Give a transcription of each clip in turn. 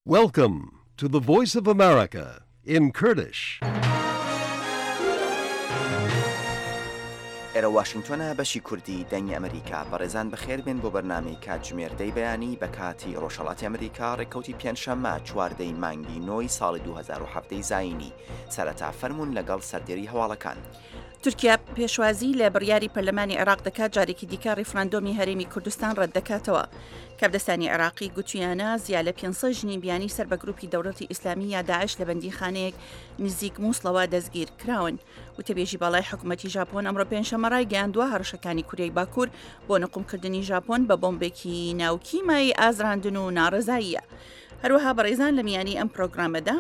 Welcome to the Voice of America in Kurdish. ئێرە واشنگتۆنە بەشی کوردی دەنگی ئەمریکا بەڕێزان بەخێربێن بۆ بەرنامەی کاتژمێردەی بەیانی بە کاتی ڕۆژهەڵاتی ئەمریکا ڕێکەوتی پێنجشەممە چواردەی مانگی نۆی ساڵی 2017 زاینی سەرەتا فەرمونون لەگەڵ سەردێری هەواڵەکان. تورکیا پێشوازی لە بڕیاری پەرلەمانی عێراق دەکات جارێکی دیکە ڕیفراندۆمی هەرێمی کوردستان ڕەت دەکاتەوە. کابدەستانی عێراقی گوتویانە زیاد لە 500 ژنی بیانی سەر بە گروپی دەوڵەتی ئیسلامی یا داعش لە بەندیخانەیەک نزیک مووسڵەوە دەستگیر کراون. وتەبێژی باڵای حکوومەتی ژاپۆن ئەمڕۆ پێنجشەممە ڕایگەیاندووە هەڕەشەکانی کوریای باکوور بۆ نەقومکردنی ژاپۆن بە بۆمبێکی ناوکی مای ئازراندن و ناڕزاییە. هەروەها بەڕێزان لە میانی ئەم پرۆگرامەدا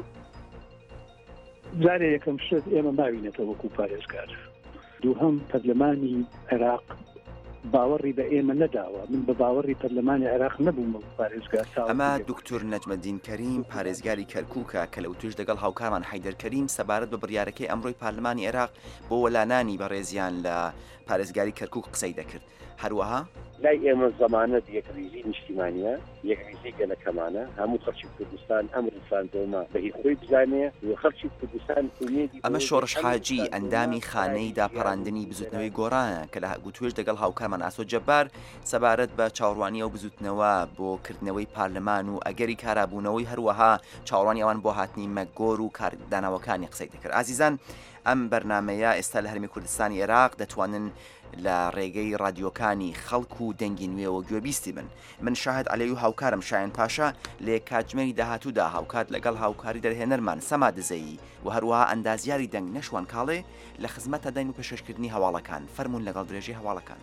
جارێ یەکەم شت ئێمە ماوینەتەوە وەکو پارێزگار. دووهەم پەرلەمانی عێراق باوەڕی بە ئێمە نەداوە، من بە باوەڕی پەرلەمانی عێراق نەبووم پارێزگار. ئەمە دکتۆر نەجمەدین کەریم پارێزگاری کەرکووکە کە لەو توش دەگەڵ هاوکارمان حەیدەر کەریم سەبارەت بە بڕیارەکەی ئەمڕۆی پارلەمانی عێراق بۆ وەلانانی بەڕێزیان لە پارێزگاری کەرکووک قسەی دەکرد. هەروەها لای ئێمە زەمانەت یەکریزی نیشتیمانیە، یەکریزی گەلەکەمانە، هەموو خەڵکی کوردستان ئەم ریفراندۆمە بەهی خۆی بزانێ و خەڵکی کوردستان ئومێدی. ئەمە شۆڕش حاجی ئەندامی خانەی داپەڕاندنی بزوتنەوەی گۆڕانە کە لە گوتوێش دەگەڵ هاوکارمان ئاسۆ جەبار سەبارەت بە چاوەڕوانی ئەو بزوتنەوە بۆ کردنەوەی پارلەمان و ئەگەری کارابوونەوەی هەروەها چاوەڕوانی ئەوان بۆ هاتنی مەگۆڕ و کارداناوەکانی قسەی دەکرد. ئازیزان، ئەم بەرنمەیە ئێستا لە هەرمی کوردستانی عێراق دەتوانن لە ڕێگەی رادیۆکانی خەڵک و دەنگی نوێەوە گوێبیستی من شاهد عەلەی و هاوکارم شایەن پاشا لێ کاتژمێری داهاتوودا هاوکات لەگەڵ هاوکاری دەرهێنەرمان سەما دزەیی و هەروەها ئەندازیاری دەنگ نەشوان کاڵێ لە خزمەتە دەنگ و پێشکردنی هەواڵەکان. فەرمونون لەگەڵ درێژی هەواڵەکان.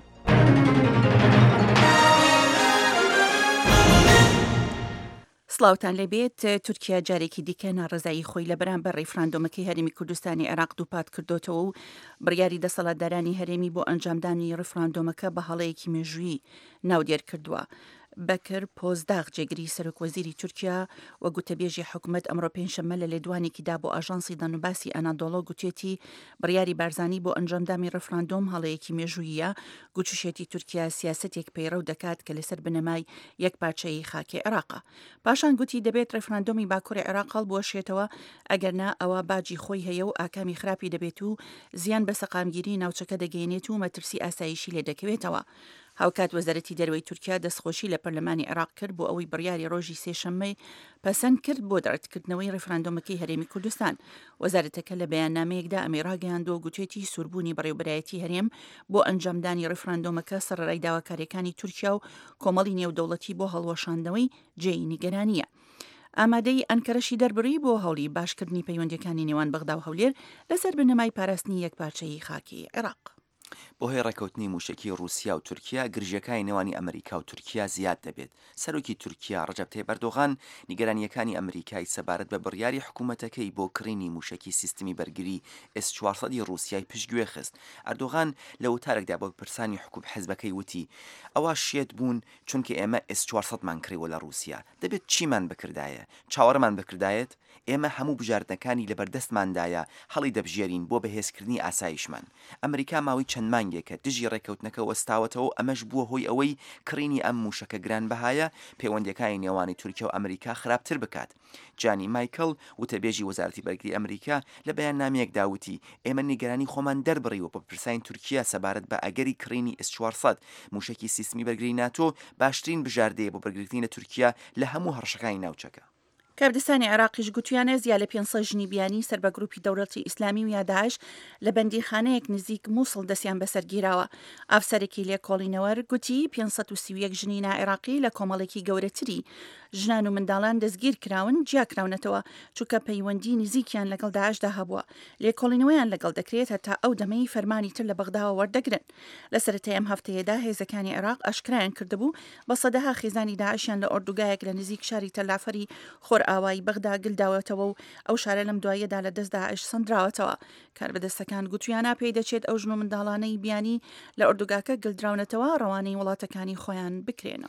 سڵاوتان لەبێت. تورکیا جارێکی دیکە ناڕزایی خۆی لە بەرامبەر ڕیفراندۆمەکەی هەرێمی کوردستانی عێراق دووپات کردوتەوە و بڕیاری دەسەڵاتدارانی هەرێمی بۆ ئەنجامدانی ڕیفراندۆمەکە بە هەڵەیەکی مێژووی ناودێر کردووە. بەکر پۆزداغ جێگری سەرۆکوەزیری تورکیا و گوتەبێژی حکوومەت ئەمڕۆ پێنجشەممە لە لێدوانێکیدا بۆ ئاژانسی دەنوباسی ئەنادۆڵۆ گوتێتی بڕیاری بارزانی بۆ ئەنجامدامی ڕیفراندۆم هەڵەیەکی مێژوویە. گوتوشێتی تورکیا سیاسەتێک پەیڕەو دەکات کە لەسەر بنەمای یەک پارچەی خاکی عێراقە. پاشان گوتی دەبێت ڕیفراندۆمی باکووری عێراق هەڵبوەشێتەوە، ئەگەرنا ئەوە باجی خۆی هەیە و ئاکامی خراپی دەبێت و زیان بە سەقامگیری ناوچەکە دەگەێنێت و مەترسی ئاسایشی لێ دەکەوێتەوە. هاوکات وەزارەتی دەروەی تورکیا دەستخۆشی لە پەرلەمانی عێراق کرد بۆ ئەوەی بڕیاری ڕۆژی سێشەممەی پەسەند کرد بۆ دەرەتکردنەوەی ڕیفراندۆمەکەی هەرێمی کوردستان. وەزارەتەکە لە بەیاننامەیەکدا ئەمەی ڕاگەیاندووە گوتێتی سووربوونی بەڕێوەبەرایەتی هەرێم بۆ ئەنجامدانی ڕیفراندۆمەکە سەرڕای داواکاریەکانی تورکیا و کۆمەڵی نێودەوڵەتی بۆ هەڵوەشاندنەوەی جێی نیگەرانیە. ئامادەی ئەنکەرەشی دەربڕی بۆ هەوڵی باشکردنی پەیوەندیەکانی نێوان بەغدا و هەولێر لەسەر بنەمای پاراستنی یەکپارچەی خاکی عێراق. بۆ هۆی ڕێکەوتنی موشکی رووسیا و تورکیا گرژەکانی نێوانی ئەمریکا و تورکیا زیاد دەبێت. سەرۆکی تورکیا ڕەجەب تاییب ئەردۆغان نیگەرانیەکانی ئەمریکای سەبارەت بە بڕیاری حکوومەتەکەی بۆ کڕینی موشکی سیستمی بەرگری S-400 رووسیای پشتگوێ خست. ئەردۆغان لە وتارێکدا بۆ پرسانی حکووم حیزبەکەی وتی ئەوە شێت بوون چونکە ئێمە S-400 مان کڕیوە لە رووسیا. دەبێت چیمان بکردایە؟ چاوەڕمان بکردایەت؟ ئێمە هەموو بژاردنەکانی لەبەردەستماندایە هەڵی دەبژێرین بۆ بەهێزکردنی ئاسایشمان. ئەمریکا ماوەی چەند مانگێکە دژی ڕێکەوتنەکە وەستاوەتەوە، ئەمەش بووە هۆی ئەوەی کڕینی ئەم موشەکە گرانبەهایە پەیوەندیەکانی نێوانی تورکیا و ئەمریکا خراپتر بکات. جانی مایکل وتەبێژی وەزارەتی بەرگری ئەمریکا لە بەیاننامەیەکدا وتی ئێمە نیگەرانی خۆمان دەربڕیوە بۆ پرسانی تورکیا سەبارەت بە ئەگەری کڕینی S-400 موشکی سیستمی بەرگری ناتۆ باشترین بژاردەیە بۆ بەرگرتنی لە تورکیا لە هەموو هەڕەشەکانی ناوچەکە. کابدەستانی عێراقیش گوتویانە زیاد لە 500 ژنی بیانی سەر بە گروپی دەوڵەتی ئیسلامی و یا داعش لە بەندیخانەیەک نزیک مووسڵ دەستیان بەسەرگیراوە. ئافسەرێکی لێکۆڵینەوەر گوتی 531 ژنی نائێراقی لە کۆمەڵێکی گەورەتری ژنان و منداڵان دەستگیر کراون، جیاکراونەتەوە چونکە پەیوەندی نزیکیان لەگەڵ داعشدا هەبووە. لێکۆڵینەوەیان لەگەڵ دەکرێت هەتا ئەو دەمەی فەرمانی تر لە بەغداوە وەردەگرن. لە سەرەتای ئەم هەفتەیەدا هێزەکانی عێراق ئاشکرایان کردبوو بە سەدەها خێزانی داعشیان لە ئۆردوگایەک لە نزیک شاری تەلافەری ئاوایی بەغدا گلداوەتەوە و ئەو شارە لەم دوایەدا لە دەست داعش سەندراوەتەوە. کاربەدەستەکان گوتویانە پێی دەچێت ئەو ژن و منداڵانەی بیانی لە ئۆردوگاکە گلدراونەتەوە ڕەوانەی وڵاتەکانی خۆیان بکرێنەوە.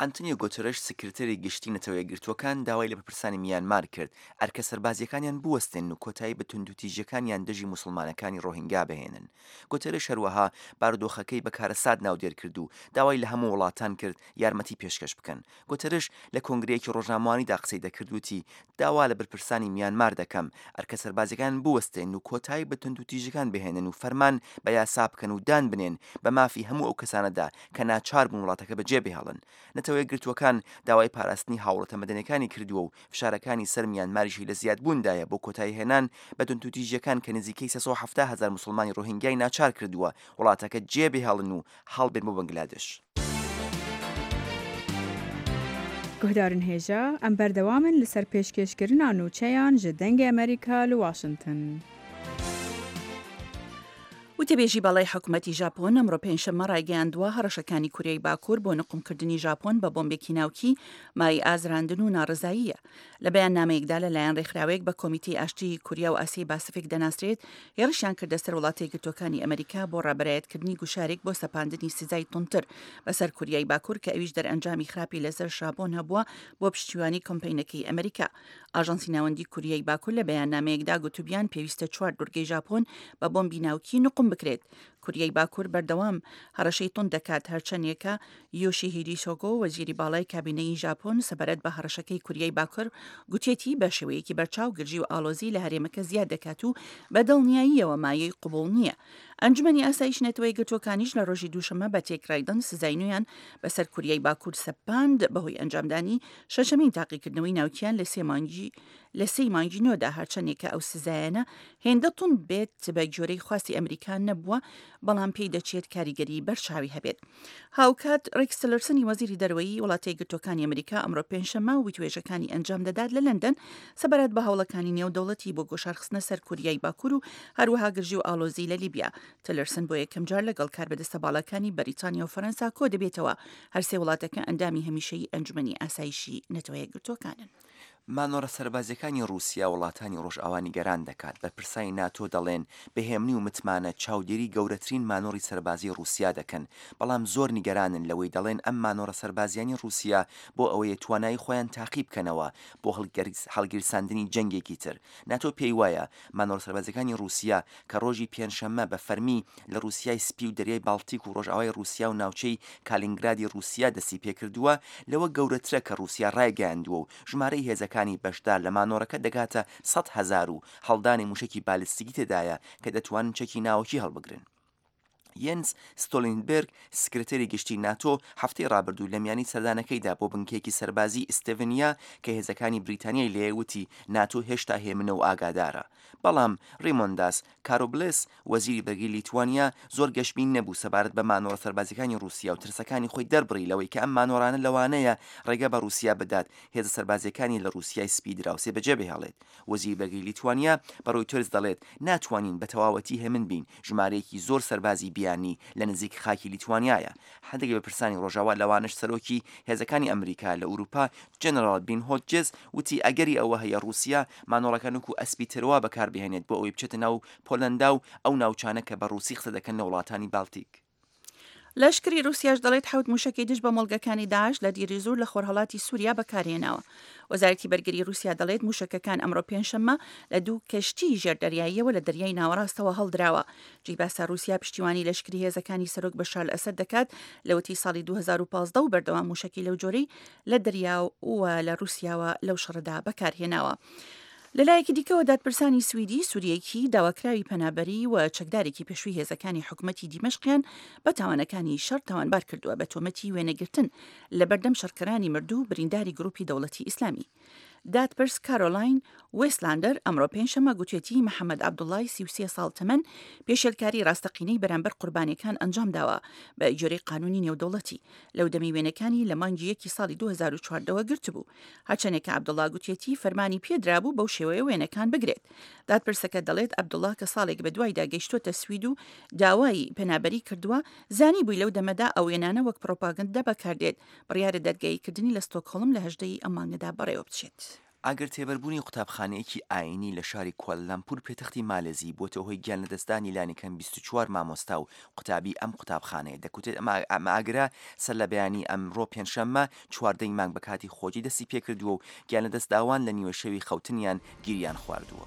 ئەنتۆنیۆ گۆتەرەش سکرتەری گشتی نەتەوە یەکگرتووەکان داوای لە بەرپرسانی میانمار کرد ئەرکە سەربازیەکانیان بوەستێن و کۆتایی بە توندوتیژەکانیان دژی موسڵمانەکانی ڕۆهینگا بهێنن. گۆتەرەش هەروەها بارودۆخەکەی بە کارەسات ناودێر کرد و داوای لە هەموو وڵاتان کرد یارمەتی پێشکەش بکەن. گۆتەرەش لە کۆنگرەیەکی ڕۆژنامەوانیدا قسەی دەکردوتی داوا لە بەرپرسانی میانمار دەکەم ئەرکە سەربازیەکان بوەستێن و کۆتایی بە توندوتیژەکان بهێنن و فەرمان بە یاسا بکەن و دان بنێن بە مافی هەموو ئەو کەسانەدا کە ناچار بوون وڵاتەکە بەجێ بهێڵن. نەتەوە یەکگرتووەکان داوای پاراستنی هاوڵاتە مەدەنیەکانی کردووە و فشارەکانی سەر میانماریشی لە زیادبووندایە بۆ کۆتایی هێنان بە توندوتیژەکان کە نزیکەی 370,000 موسڵمانی ڕۆهینگای ناچار کردووە وڵاتەکە جێ بهێڵن و هەڵبێن بۆ بەنگلادێش. گۆدارن هێژە ئەم بەردەوامن لەسەر پێشکەشکردنا نوچەیان ji dengê ئەمریکا لە واشنگتن. وتەبێژی باڵای حکوومەتی ژاپۆن ئەمڕۆ پێنجشەممە ڕایگەیاندووە هەڕەشەکانی کوریای باکوور بۆ نقمکردنی ژاپۆن بە بۆمبێکی ناوکی مای ئازراندن و ناڕزاییە. لە بەیان نامەیەکدا لەلایەن ڕێکخراوەیەک بە کۆمیتەی ئاشتی کوریا و ئاسیای باسفیک دەناسرێت هێرشیان کردە سەر وڵاتی یەکگرتووەکانی ئەمریکا بۆ ڕابەرایەتکردنی گوشارێک بۆ سەپاندنی سزای تونتر بەسەر کوریای باکوور کە ئەویش دەرئەنجامی خراپی لەسەر ژاپۆن هەبووە بۆ پشتیوانی کۆمپینەکەی ئەمریکا. ئاژانسی ناوەندی کوریای باکوور لە بەیان نامەیەکدا گوتوبیان پێویستە 4 دوورگەی ژاپۆن بە بۆمبی ناوکی نقم بکرێت. کوریای باکوور بەردەوام هەڕەشەی تون دەکات هەرچەندێکە یۆشیهیدی سۆگۆ وەزیری باڵای کابینەی ژاپۆن سەبارەت بە هەڕەشەکەی کوریای باکوور گوتێتی بە شێوەیەکی بەرچاو گرژی و ئاڵۆزی لە هەرێمەکە زیاد دەکات و بەدڵنیاییەوە مایەی قوبوڵ نییە. ئەنجومەنی ئاسایش نەتەوەی گرتوەکانیش لە ڕۆژی دووشەمە بە تێکرایدن سزای نوێیان بەسەر کوریای باکوور سەپاند بەهۆی ئەنجامدانی شەشەمین تاقیکردنەوەی ناوکیان لە سێ مانگی نۆدا هەرچەندێکە ئەو سزایانە هێندە تون بێت بە جۆرەی خواستی ئەمریکان نەبووە بەڵام پێی دەچێت کاریگەری بەرچاوی هەبێت. هاوکات ڕێکس تیلەرسنی وەزیری دەرەوەی وڵاتی یەکگرتووەکانی ئەمریکا ئەمڕۆ پێنجشەممە وتوێژەکانی ئەنجام دەدات لە لەندەن سەبارەت بە هەوڵەکانی نێودەوڵەتی بۆ گۆشارخستنە سەر کوریای باکوور و هەروەها گرژی و ئاڵۆزی لە لیبیا. تیلەرسن بۆ یەکەم جار لەگەڵ کاربەدەستە باڵەکانی بەریتانیا و فەرەنسا کۆ دەبێتەوە هەرسێ وڵاتەکە ئەندامی هەمیشەی ئەنجومەنی ئاسایشی نەتەوە یەکگرتووەکانن. مانۆرە سەربازیەکانی رووسیا وڵاتانی ڕۆژئاوانی گەران دەکات بە پرسای ناتۆ دەڵێن بەهێمنی و متمانە چاودێری گەورەترین مانۆری سەربازی رووسیا دەکەن بەڵام زۆر نیگەرانن لەوەی دەڵێن ئەم مانۆرە سەربازیانی رووسیا بۆ ئەوەیە توانایی خۆیان تاقی بکەنەوە بۆ هەڵگیرساندنی جەنگێکی تر. ناتۆ پێی وایە مانۆرە سەربازیەکانی رووسیا کە ڕۆژی پێنجشەممە بە فەرمی لە رووسیای سپی و دەریای باڵتیک و ڕۆژئاوای رووسیا و ناوچەی کالینگرادی رووسیا دەستی پێکردووە لەوە گەورەترە کە رووسیا ڕایگەیاندووە و ژمارەی هێزەکانی بەشدار لە مانۆرەکە دەگاتە 100,000 و هەڵدانی موشکی بالستیکی تێدایە کە دەتوانن چەکی ناوەکی هەڵبگرن. یەنس ستۆلینبرگ سکرتێری گشتی ناتۆ هەفتەی ڕابردوو لە میانی سەردانەکەیدا بۆ بنکێکی سەربازی ئستێڤنیا کە هێزەکانی بریتانیای لێوتی ناتۆ هێشتا هێمنە و ئاگادارە. بەڵام ڕیمۆنداس کارۆبلس وەزیری بەرگی لیتوانیا زۆر گەشتبین نەبوو سەبارەت بە مانۆرە سەربازیەکانی رووسیا و ترسەکانی خۆی دەربڕی لەوەی کە ئەم مانۆرانە لەوانەیە ڕێگە بە رووسیا بدات هێزە سەربازیەکانی لە رووسیای سپی دراوسێ بەجێ بهێڵێت. وەزیری بەرگی لیتوانیا بە ڕۆیتەرز دەڵێت ناتوانین بە تەواوەتی هێمن بین ژمارەیەکی زۆر سەربازی بیانی لە نزیک خاکی لیتوانیایە. هەندێک بە پرسانی ڕۆژاوا لەوانش سەرۆکی هێزەکانی ئەمریکا لە ئوروپا جنرال بین هۆجز وتی ئەگەری ئەوە هەیە رووسیا مانۆڕەکان و ئەسپی تروا بەکاربهێنێت بۆ ئەوەی بچێتە ناو پۆلەندا و ئەو ناوچانە کە بە ڕووسی قسە دەکەن لە وڵاتانی بالتیک. لەشکری رووسیاش دەڵێت حوت موشکی دژ بە مۆڵگەکانی داعش لە دیری زۆر لە خۆرهەڵاتی سووریا بەکارهێناوە. وەزارەتی بەرگری رووسیا دەڵێت موشکەکان ئەمڕۆ پێنجشەممە لە دوو کەشتی ژێردەریاییەوە لە دەریای ناوەڕاستەوە هەڵدراوە. جیباسا رووسیا پشتیوانی لەشکری هێزەکانی سەرۆک بەشار ئەسەد دەکات لەوەتی ساڵی 2015 و بەردەوام موشکی لەو جۆرەی لە دەریا و لە رووسیاوە لەو شەڕدا بەکارهێناوە. لەلایەکی دیکەوە دادپرسانی سویدی سووریەکی داواکراوی پەنابەری و چەکدارێکی پێشووی هێزەکانی حکوومەتی دیمەشقیان بە تاوانەکانی شەڕ تاوانبار کردووە بە تۆمەتی وێنەگرتن لە بەردەم شەڕکەرانی مردوو برینداری گروپی دەوڵەتی ئیسلامی. دادپرس کارۆلاین وێسلاندەر ئەمڕۆ پێنجشەممە گوتێتی محەممەد عەبدوڵڵای 33 ساڵ تەمەن پێشێلکاری ڕاستەقینەی بەرامبەر قوربانیەکان ئەنجام داوە بە ئیجۆرەی قانونی نێودەوڵەتی لەو دەمی وێنەکانی لە مانگی 1 ساڵی 2014 گرت بوو. هەرچەندێکە عەبدوڵڵا گوتێتی فەرمانی پێدرابوو بەو شێوەیە وێنەکان بگرێت. دادپرسەکە دەڵێت عەبدوڵڵا کە ساڵێک بەدوایدا گەیشتۆتە سوید و داوای پەنابەری کردووە زانی بووی لەو دەمەدا ئەو وێنانە وەک پرۆپاگەندە بەکاردێت بڕیارە دادگاییکردنی لە ستۆکهۆڵم لە هەژدەی ئەم مانگەدا بەڕێوە بچێت. ئاگەر تێبەربوونی قوتابخانەیەکی ئاینی لە شاری کوالالامپور پێتەختی مالێزی بۆتە هۆی گیانلەدەستدانی لانیکەم 24 مامۆستا و قوتابی ئەم قوتابخانەیە دەکوتێت ئەمە ئاگرا سەر لە بەیانی ئەمڕۆ پێنجشەممە 14 مانگ بە کاتی خۆجی دەستی پێکردووە و گیانلەدەستداوان لە نیوە شەوی خەوتنیان گیریان خواردووە.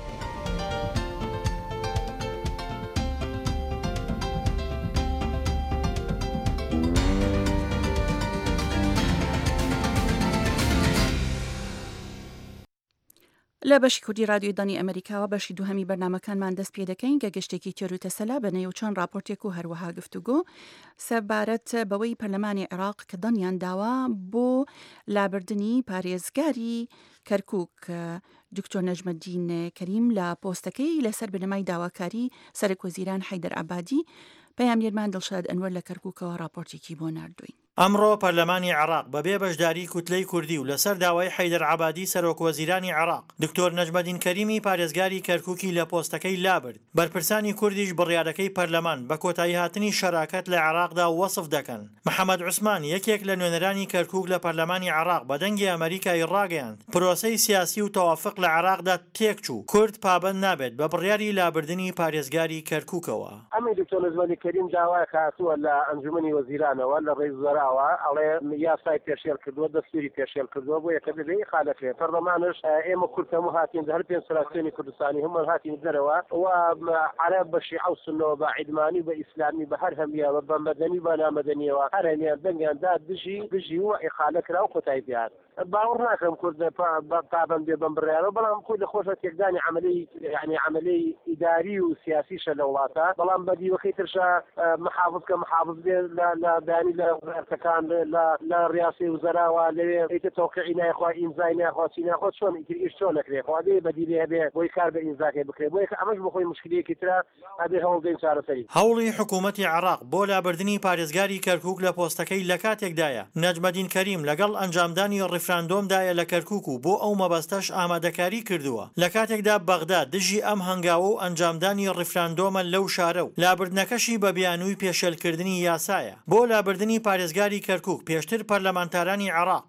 لە بەشی کوردی رادیۆی دانی ئەمریکاوە بەشی دووهەمی بەرنامەکانمان دەست پێ دەکەین کە گەشتێکی تێروتەسەلا بە نێوچۆن راپۆرتێک و هەروەها گفتوگۆ سەبارەت بەوەی پەرلەمانی عێراق کە دڵنیان داوا بۆ لابردنی پارێزگاری کەرکووک دکتۆر نەجمەدین کەریم لە پۆستەکەی لەسەر بنەمای داواکاری سەرۆکوەزیران حەیدەر عەبادی پەیامگەرمان دڵشاد ئەنوەر لە کەرکووکەوە راپۆرتێکی بۆ ناردوین. ئەمڕۆ پەرلەمانی عێراق بەبێ بەشداری کوتلەی کوردی و لەسەر داوای حەیدەر عەبادی سەرۆکوەزیرانی عێراق دکتۆر نەجمەدین کەریمی پارێزگاری کەرکووکی لە پۆستەکەی لابرد. بەرپرسانی کوردیش بڕیارەکەی پەرلەمان بە کۆتایی هاتنی شەراکەت لە عێراقدا وەسف دەکەن. محەممەد عوسمان یەکێک لە نوێنەرانی کەرکووک لە پەرلەمانی عێراق بە دەنگی ئەمریکای ڕاگەیاند پرۆسەی سیاسی و تەوافق لە عێراقدا تێکچوو کورد پابەند نابێت بە بڕیاری لابردنی پارێزگاری کەرکووکەوە. ئەمەی دکتۆر نەجمەدین کەریم داوای هاتووە لە ئەنجومەنی وەزیرانەوە لە ڕێی وەزەراوە ئەڵێ یاسای پێشێل کردووە دەستوری پێشێل کردووە بۆ یەکە دەبێ خالەکرێ پەرلەمانش ئێمە کورد هەموو هاتین هەر پێنج سەراسێنی کوردستانی هەموو هاتین دەرەوە و عەرەب بە شیعە و سوننەوە بە عیدمانی بە ئیسلامی بە هەر هەمیانەوە بە مەدەنی بە نامەدەنیەوە هەر هەمیان دەنگیان دا دژی و ئیخالە کرا و کۆتایی پێهات. باوەڕ ناکەم کورد پابەند بێ بەم بڕیارەوە بەڵام کورد لە خۆشە تێکدانی عملی ئیداری و سیاسیشە لە وڵاتە بەڵام بەدیوەکەی ترشە محافظ بێ لە دانی لە وەزارەتەکان لە ڕیاسی وزەراوە لەوێ ئیتر تەوقیعی نایخوا ئیمزای ناخوا چی ناخوا چۆن ئیش چۆن نەکرێ خوا دێ بەدیلێ هەبێ بۆی کار بە ئیمزاکێ بکرێ بۆ یەکە ئەمەش بخۆی مشکلەیەکی ترە ئەبێ هەوڵدەین چارەسەری. هەوڵی حکوومەتی عێراق بۆ لابردنی پارێزگاری کەرکووک لە پۆستەکەی لە کاتێکدایە نەجمەدین کەریم لەگەڵ ئەنجامدانی ڕیفراندۆمدایە لە کەرکووک و بۆ ئەو مەبەستەش ئامادەکاری کردووە لە کاتێکدا بەغداد دژی ئەم هەنگاوە و ئەنجامدانی ڕیفراندۆمە لەو شارە و لابردنەکەشی بە بیانووی پێشێلکردنی یاسایە. بۆ لابردنی پارێزگاری کەرکووک پێشتر پەرلەمانتارانی عێراق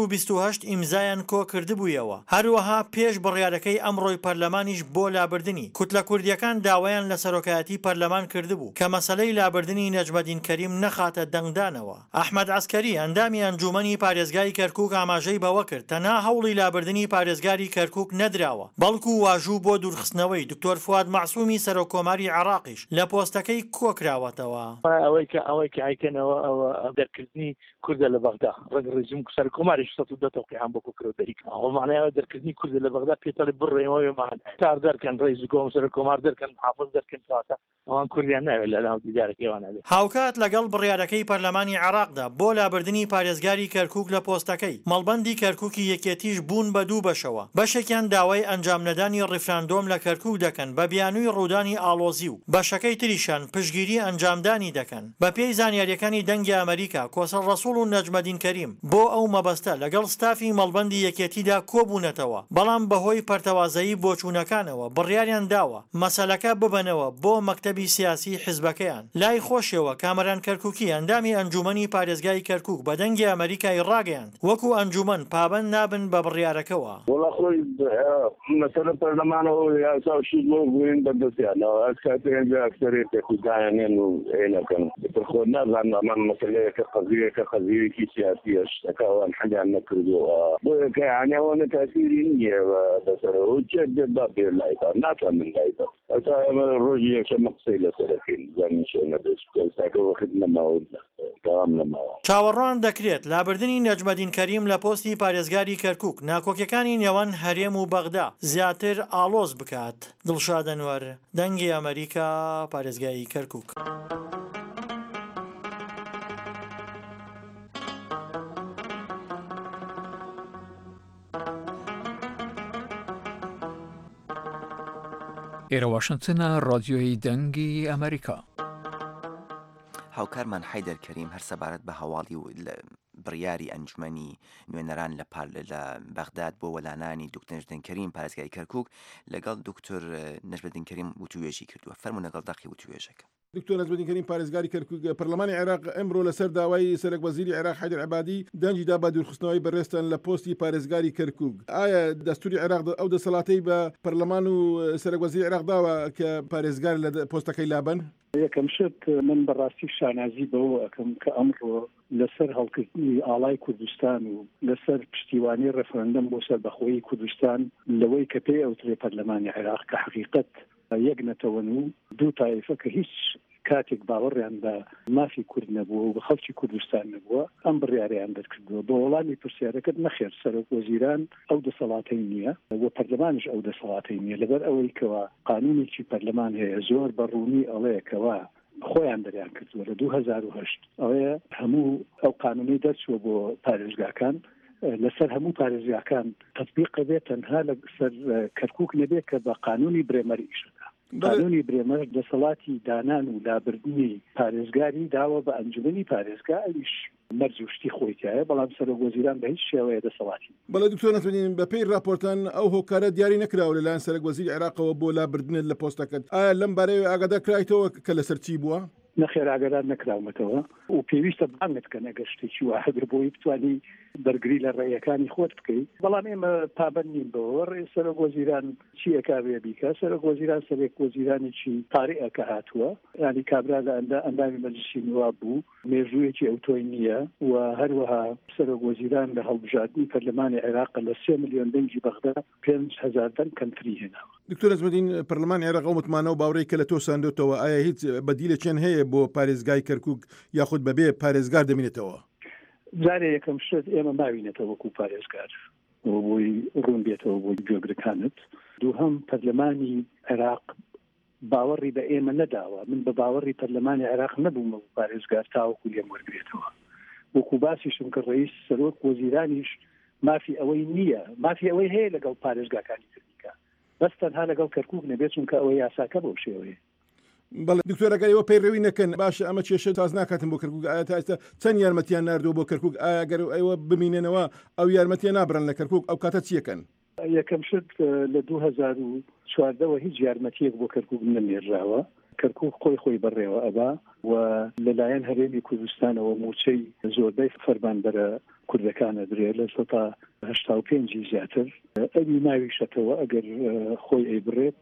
128 ئیمزایان کۆ کردبوویەوە. هەروەها پێش بڕیارەکەی ئەمڕۆی پەرلەمانیش بۆ لابردنی کوتلە کوردیەکان داوایان لە سەرۆکایەتی پەرلەمان کردبوو کە مەسەلەی لابردنی نەجمەدین کەریم نەخاتە دەنگدانەوە. ئەحمەد عەسکەری ئەندامی ئەنجومەنی پارێزگای کەرکووک ئاماژەی بەوە کرد تەنها هەوڵی لابردنی پارێزگاری کەرکووک نەدراوە بەڵکو واژوو بۆ دوورخستنەوەی دکتۆر فواد مەعسوومی سەرۆکۆماری عێراقیش لە پۆستەکەی کۆکراوەتەوە. ئەوەی کە ئایکەنەوە ئەوە دەرکردنی کوردە لە بەغدا ڕێگ ڕێژیم سەرکۆماری 110 تەوقیعان بۆ کۆکرەوە دەریکا ئەوەمانەیە دەرکردنی کوردە لە بەغدا پێتەڵی بڕێەوەمان کار دەرکەن ڕێز گۆم سەرکۆمار دەرکەن حافظ دەرکەن فاتە ئەوان کوردیان ناوێت لە ناو دیدارەکەیوانە بێت. هاوکات لەگەڵ بڕیارەکەی پەرلەمانی عێراقدا بۆ لابردنی پارێزگاری کەرکووک لە پۆستەکەی مەڵبەندی کەرکووکی یەکێتیش بوون بە دوو بەشەوە. بەشێکیان داوای ئەنجام نەدانی ڕیفراندۆم لە کەرکووک دەکەن بە بیانووی ڕوودانی ئاڵۆزی و بەشەکەی تریشان پشگیری ئەنجامدانی دەکەن. بە پێی زانیاریەکانی دەنگی ئەمریکا کۆسەڵ ڕەسوڵ و نەجمەدین کەریم بۆ ئەو مەبەستە لەگەڵ ستافی مەڵبەندی یەکێتیدا کۆبوونەتەوە بەڵام بەهۆی پەرتەوازایی بۆچوونەکانەوە بڕیاریان داوە مەسەلەکە ببەنەوە بۆ مەکتەبی سیاسی حیزبەکەیان. لای خۆشیەوە کامەران کەرکووکی ئەندامی ئەنجومەنی پارێزگای کەرکووک بە دەنگی ئەمریکای ڕاگەیاند وەکو ئەنجومەن پابەند نابن بە بڕیارەکەوە. وڵا خۆی مەسەلە پەرلەمانەوە یاسا و شید بۆ بووین بەدەستیانەوە ئەس کاتێ هەنجا ئەکسەرێ تێکودایانێن و ئێنەکەن پرخۆ نازانم ئەمان مەسەلەیەکە قەزیەیەکی سیاسیە شتەکەوان حەلیان نەکردووە بۆ یەکە یانیەوە تاسیری نییە بەسەرەوە چێک دێت با پێ لایتان ناتوان من لایتان ئەتا ئەمە ڕۆژی یەکەمە قسەی لەسەرەکەین زانیشە نەدەست ئێستاکە وەخت نەماوە تەوام نەماوە. چاوەڕوان دەکرێت لابردنی نەجمەدین کەریم لە پۆستی پارێزگاری کەرکووک ناکۆکیەکانی نێوان هەرێم و بەغدا زیاتر ئاڵۆز بکات. دڵشاد ئەنوەر دەنگی ئەمریکا پارێزگای کەرکووک. ئێرە واشنگتنە ڕادیۆی دەنگی ئەمریکا. هاوکارمان حەیدەر کەریم هەر سەبارەت بە هەواڵی و بڕیاری ئەنجومەنی نوێنەران لە بەغداد بۆ وەلانانی دکتۆر نەجمەدین کەریم پارێزگای کەرکووک لەگەڵ دکتۆر نەجمەدین کەریم وتوێژی کردووە. فەرموو لەگەڵ دەقی وتوێژەکە. دکتۆر نەجمەدین کەریم پارێزگاری کەرکووک پەرلەمانی عێراق ئەمڕۆ لەسەر داوای سەرۆک وەزیری عێراق حەیدەر عەبادی دەنجیدا بە دوورخستنەوەی بەڕێستان لە پۆستی پارێزگاری کەرکووک. ئایا دەستوری عێراق ئەو دەسەڵاتەی بە پەرلەمان و سەرۆک وەزیری عێراق داوە کە پارێزگار لە پۆستەکەی لابن؟ یەکەم شت من بەڕاستی شانازی بەوە ئەەکەم کە ئەمڕۆ لەسەر هەڵکردنی ئاڵای کوردستان و لەسەر پشتیوانی ڕێفرەندەم بۆ سەربەخۆیی کوردستان لەوەی کە پێی ئەوترێ پەرلەمانی عێراق کە حقیقەت یەک نەتەوەن و دوو تایفە کە هیچ کاتێک باوەڕیان بە مافی کورد نەبووە و بە خەڵکی کوردستان نەبووە ئەم بڕیاریان دەرکردووە. بە وەڵامی پرسیارەکەت نەخێر سەرۆک وەزیران ئەو دەسەڵاتەی نییە و پەرلەمانش ئەو دەسەڵاتەی نییە لەبەر ئەوەی کەوا قانونێکی پەرلەمان هەیە زۆر بەڕوونی ئەڵەیەکەوە خۆیان دەریان کردووە لە 2008 ئەوەیە هەموو ئەو قانونی دەرچووە بۆ پارێزگاکان لەسەر هەموو پارێزگاکان تەطبیق بێت تەنها لەسەر کەرکووک نەبێت کە بە قانونی برێمەر ئیشەکە. قانونی برێمەر دەسەڵاتی دانان و لابردنی پارێزگاری داوە بە ئەنجومەنی پارێزگا ئەویش مەرج و شتی خۆیتایە بەڵام سەرۆک وەزیران بە هیچ شێوەیە دەسەڵاتی. بەڵێ دکتۆر نەجمەدین بەپێی راپۆرتان ئەو هۆکارە دیاری نەکراوە لەلایەن سەرۆک وەزیری عێراقەوە بۆ لابردنت لە پۆستەکەت. ئایا لەم بارەیە ئاگادار کرایتەوە کە لەسەر چی بووە؟ نەخێر ئاگادار نەکراومەتەوە و پێویستە بانت کە نەگەر شتێکی وایە بۆی بتوانی دەرگری لە ڕێیەکانی خۆت بکەیت. بەڵام ئێمە پابەند نین بەوە سەرۆک وەزیران چی ئەکاوێ بیکە. سەرۆک وەزیران سەرێک وەزیرانێکی تاریعە کە هاتووە ینی کابرا لە ئەندامی مەجلیسی نواب بوو مێژوویەکی ئەوتۆی نییە و هەروەها سەرۆک وەزیران لە هەڵبژاردننی پەرلەمانی عێراق لە 3 ملیۆن دەنگی بەغدا 5,000 دەنگ کەمتری هێناوە. دکتۆر نەجمەدین پەرلەمانی عێراق ئەو متمانە و باوەڕەی کە لە تۆ ساندوتەوە ئایا هیچ بەدیلێکیان هەیە بۆ پارێزگای کەرکووک یاخود بەبێ پارێزگار دەمێنێتەوە؟ جارێ یەکەم شت ئێمە ماوینێتەوە وەکو پارێزگار بۆی ڕوون بێتەوە بۆی گوێگرەکانت. دووهەم پەرلەمانی عێراق باوەڕی بە ئێمە نەداوە. من بە باوەڕی پەرلەمانی عێراق نەبوومە بۆ پارێزگار تاوەکو لێم وەرگێتەوە. وەکو باسیشم کە ڕئیس سەرۆک وەزیرانیش مافی ئەوەی نییە مافی ئەوەی هەیە لەگەڵ پارێزگاکانی ترکیکە بەس تەنها لەگەڵ کەرکووک نەبێت چونکە ئەوە یاساکە بەو شێوەیە. بەڵێ دکتۆرەکەی ئەوە پەیڕەوی نەکەن باشە ئەمە کێشە تاز ناکاتن بۆ کەرکووک. ئایا تا ئێستا چەند یارمەتیان ناردووە بۆ کەرکووک؟ ئایا گەر ئەوە بمینێنەوە ئەو یارمەتیە نابڕن لە کەرکووک ئەو کاتە چیەکەن؟ یەکەم شت لە 2014ەوە هیچ یارمەتیەک بۆ کەرکووک نەمێژراوە. کەرکووک خۆی بڕێوە ئەبا و لەلایەن هەرێمی کوردستانەوە موچەی زۆربەی فەرمانبەرە کوردەکانە درێ لە 85 زیاتر ئەوی ناویشەتەوە ئەگەر خۆی ئەیبڕێت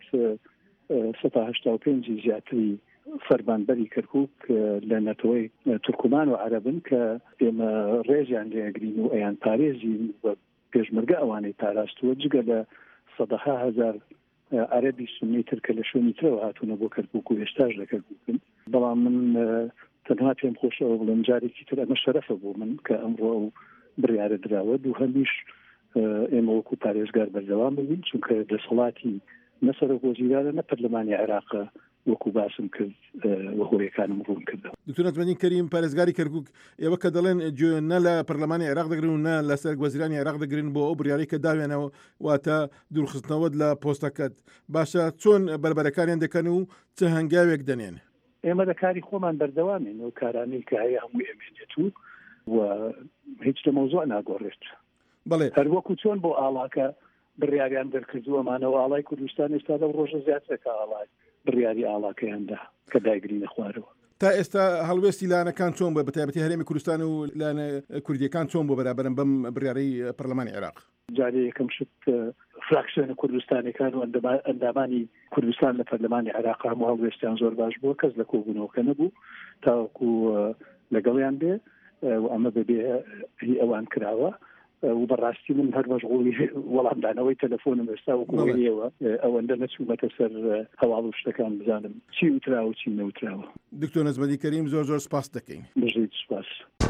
85 زیاتری فەرمانبەری کەرکووک لە نەتەوەی تورکمان و عەرەبن کە ئێمە ڕێژیان لێگرین و ئەیان پارێزین و پێشمەرگە ئەوانەی پاراستووە جگە لە 100,000 عەرەبی سونی ترکە لە شوێنی ترەوە هاتوونە بۆ کەرکووک و هێشتاش لە کەرکووکن. بەڵام من تەنها پێم خۆشەوە بڵێم جارێکی تر ئەمە شەرەفە بۆ من کە ئەمڕۆ بڕیارە دراوە. دووهەمیش ئێمە وەکو پارێزگار بەردەوام ببین چونکە دەسەڵاتی نە سەرۆک وەزیرانە نە پەرلەمانی عێراقە وەکو باسم کرد وەهۆیەکانم ڕوون کردەوە. دکتۆر نەجمەدین کەریم پارێزگاری کەرکووک ئێوە کە دەڵێن گوێ نە لە پەرلەمانی عێراق دەگرن و نە لە سەرۆک وەزیرانی عێراق دەگرن بۆ ئەو بڕیارەی کە داوێنەوە واتە دوورخستنەوەت لە پۆستەکەت باشە چۆن بەربەرەکانیان دەکەن و چه هەنگاوێک دەنێن؟ ئێمە لە کاری خۆمان بەردەوامین و کارانەی کە هەیە هەموو ئێمێنێت و هیچ لە مەوزوع ناگۆڕێت. بەڵێ هەروەکو چۆن بۆ ئاڵاکە بڕیاریان دەرکردووەمانەوە ئاڵای کوردستان ئێستا لەو ڕۆژە زیاترەکە ئاڵای بڕیاری ئاڵاکەیاندا کە دایگرینە خوارەوە. تا ئێستا هەڵوێستی لایەنەکان چۆن بووە بەتایبەتی هەرێمی کوردستان و لایەنە کوردیەکان چۆن بۆ بەرابەرن بەم بڕیارەی پەرلەمانی عێراق؟ جارێ یەکەم شت فراکسیۆنە کوردستانەکان و ئەندامانی کوردستان لە پەرلەمانی عێراق هەموو هەڵوێستیان زۆر باش بووە کەس لە کۆبوونەوەکە نەبوو تاوەکو لەگەڵیان بێ و ئەمە بەبێ ئەوان کراوە و بەڕاستی من هەر مەشغوڵی وەڵامدانەوەی تەلەفۆنم ئێستا وەکوێنیەوە ئەوەندە نەچوومەتە سەر هەواڵ و شتەکان بزانم چی وتراوە چی نەوتراوە. دکتۆر نەجمەدی کەریم زۆر سپاس دەکەین. بژیت سپاس.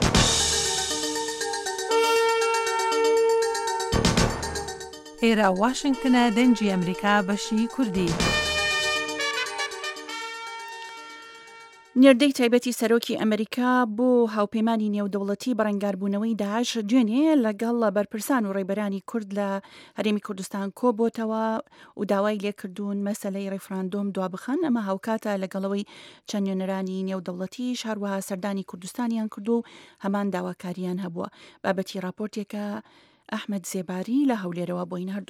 ئێرە واشنگتنە دەنجی ئەمریکا بەشی کوردی. نێردەی تایبەتی سەرۆکی ئەمریکا بۆ هاوپەیمانی نێودەوڵەتی بەڕێنگاربوونەوەی داعش دوێنێ لەگەڵ بەرپرسان و ڕێبەرانی کورد لە هەرێمی کوردستان کۆبۆتەوە و داوای لێکردوون مەسەلەی ڕێفراندۆم دوابخەن. ئەمە هاوکاتە لەگەڵەوەی چەند نوێنەرانی نێودەوڵەتیش هەروەها سەردانی کوردستانیان کردو و هەمان داواکاریان هەبووە. بابەتی راپۆرتێکە ئەحمەد زێباری لە هەولێرەوە بۆین هەردووین.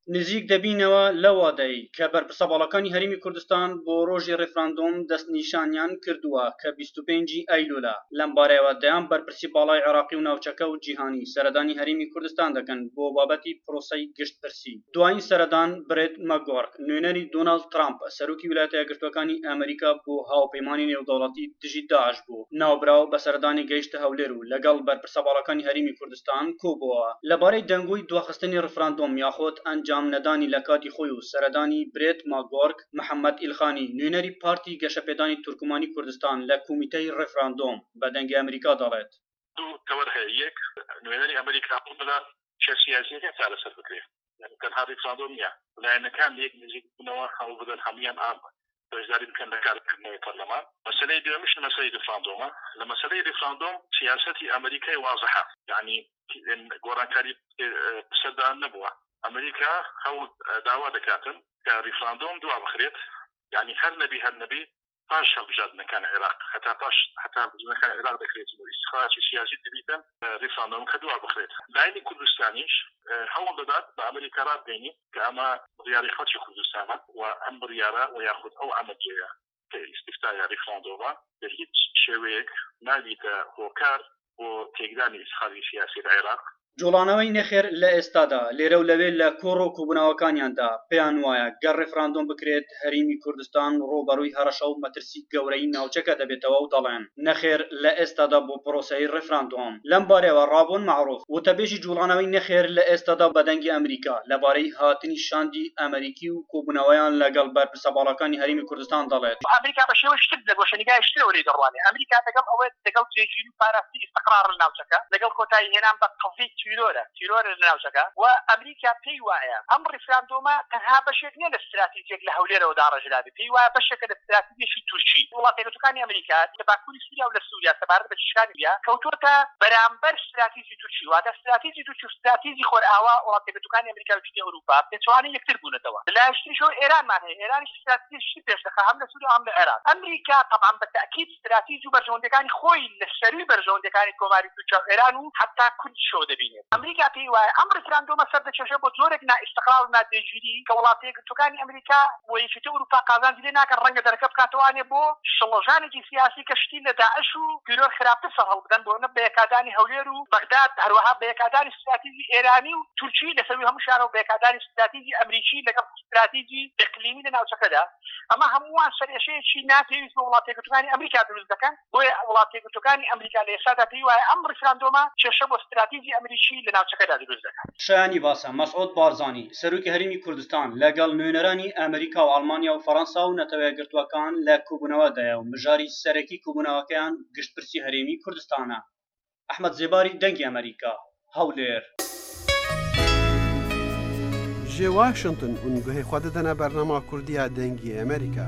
نزیک دەبینەوە لە وادەی کە بەرپرسە باڵەکانی هەرێمی کوردستان بۆ ڕۆژی ڕێفراندۆم دەستنیشانیان کردووە کە 25 ئەیلولا لەم بارەیەوە دەیان بەرپرسی باڵای عێراقی و ناوچەکە و جیهانی سەردانی هەرێمی کوردستان دەکەن بۆ بابەتی پرۆسەی گشتپرسی. دوایین سەردان برێت مەگۆرک نوێنەری دۆناڵد ترامپ سەرۆکی ویلایەتە یەکگرتووەکانی ئەمریکا بۆ هاوپەیمانی نێودەوڵەتی دژی داعش بوو ناوبراو بە سەردانی گەیشتە هەولێر و لەگەڵ بەرپرسە باڵەکانی هەرێمی کوردستان کۆبووە لەبارەی دەنگۆی دواخستنی ڕفراندۆم یاخۆت ئەنجام نەدانی لە کاتی خۆی و سەردانی برێت ماگۆرک محەممەد ئیلخانی نوێنەری پارتی گەشەپێدانی تورکمانی کوردستان لە کومیتەی ڕفراندۆم بە دەنگی ئەمریکا دەڵێت دوو تەوەر هەیە یەک نوێنەری ئەمریکا بڵە چە سیاسیەکە چارەسەر بکرێت تەنها ڕفراندۆم نییە لایەنەکان یەک نزیک بوونەوە هەوڵ بدەن هەمویان ئام بەشداری بکەن لە کارکردنەوەی پەرلەمان مەسەلەی دوێمش مەسەلەی ڕفراندۆمە لە مەسەلەی ڕفراندۆم سیاسەتی ئەمریکای واضحە یعنی گۆڕانکاری سەردان نەبووە ئەمریکا هەوڵ داوا دەکاتن کە ڕفراندۆم دوا بخرێت یعنی هەر نەبی پاش هەڵبژاردنەکان عێراق هەتا بژنەکان عێراق دەکرێت بۆ ئیستخراجی سیاسی دەبیتن ڕفراندۆم کە دوا بخرێت لایەنی کوردستانیش هەوڵ دەدات بە ئەمریکا ڕابگەینی کە ئەمە بڕیاری خەڵکی کوردستانە و ئەم بڕیارە و یاخود ئەو ئەمەجەیە کە ئیستفتای ڕفراندۆمە بە هیچ شێوەیەک نابیتە هۆکار بۆ تێکدانی ئیستخراجی سیاسی لە عێراق جوڵانەوەی نەخێر لە ئێستادا لێرە و لەوێ لە کۆڕ و کوبناوەکانیاندا پێیان وایە گەر ڕێفراندۆم بکرێت هەرێمی کوردستان ڕۆبەڕووی هەڕەشە و مەترسی گەورەی ناوچەکە دەبێتەوە و دەڵێن نەخێر لە ئێستادا بۆ پرۆسەی ڕێفراندۆم لەم بارەوە ڕابۆن معروف وتەبێژی جوڵانەوەی نەخێر لە ئێستادا بەدەنگی ئەمریکا لەبارەی هاتنی شاندی ئەمریکی و کوبنەوەیان لەگەڵ بەرپرسە باڵەکانی هەرێمی کوردستان دەڵێت ئەمریکا بە شێوە شت لە گۆشەنیگای شتەوەی دەڕوانێ ئەمریکا لەگەڵ ئەوە لەگەڵ جێگیری و پاراستنی ئیستقرار لە ناوچەکە لەگەڵ کۆتایی هێنان بە قەڵفی تیرۆرە لناوچەکە و ئەمریکا پێی وایە ئەم ڕفراندۆمە تەنها بەشێک نیە لە استراتیجیەک لە هەولێرەوە داڕژرابێ پێی وایە بەشێکە لە استراتیجیەکی تورکی وڵاتە یەکگرتووەکانی ئەمریکا لە باکووری سووریا و لە سووریا سەبارەت بە چشکانی بیا کەوتووەتە بەرامبەر استراتیجی تورکی واتە استراتیجی تورکی و استراتیجی خۆرئاوا وڵاتە یەکگرتووەکانی ئەمریکا و جنوبی ئەوروپا پێچوانەی یەکتر بوونەتەوە لایەشتریشەوە ئێرانمان هەیە ئێرانیش استراتیجی پێش دەخە هەم لە سووریا هەم لە عێراق ئەمریکا طبعا بەتەکید استراتیجی و بەرژەوەندەکانی خۆی لە سەروی بەرژەوەندەکانی کۆماری تورکیا و ئێران و حتا کورد شۆ دەبینێت ئەمریکا پێی وایە ئەم ڕفراندۆمە سەر دەکێشێت بۆ جۆرێک نائیستقرار و نادێگیری کە وڵاتە یەکگرتووەکانی ئەمریکا بۆ یەکێتی ئەوروپا قازانجی لێ ناکەن ڕەنگە دەرەکە بکاتەوانێ بۆ شڵەژانێکی سیاسی کە شتی لە داعش و تیرۆر خراپتر سەر هەڵبدەن بۆ نە بەیەکادانی هەولێر و بەغداد هەروەها بەیەکادانی استراتیجی ئێرانی و تورکی لەسەروی هەموو شارە و بەیەکادانی استراتیجی ئەمریکی لەگەڵ استراتیجی ئیقلیمی لە ناوچەکەدا ئەمە هەمووان سەرێشەیەکی ناپێویست بە وڵاتە یەکگرتووەکانی ئەمریکا دروست دەکەن بۆیە وڵاتە یەکگرتووەکانی ئەمریکا لە ئێستادا پێی وایە ئەم ڕفراندۆمە کێشە بۆ استراتیجی ئەمریکی لە ناوچەکەدا دروست دەکەن شایانی باسە مەسعود بارزانی سەرۆکی هەرێمی کوردستان لەگەڵ نوێنەرانی ئەمریکا و ئەڵمانیا و فەڕەنسا و نەتەوە یەکگرتووەکان لە کوبنەوەدایە و مژاری سەرەکی کوبنەوەکەیان گشتپرسی هەرێمی کوردستانە ئەحمەد زێباری دەنگی ئەمریکا هەولێر ji Washington û guhê xwe didine bernama Kurdiya dengê Amerîka.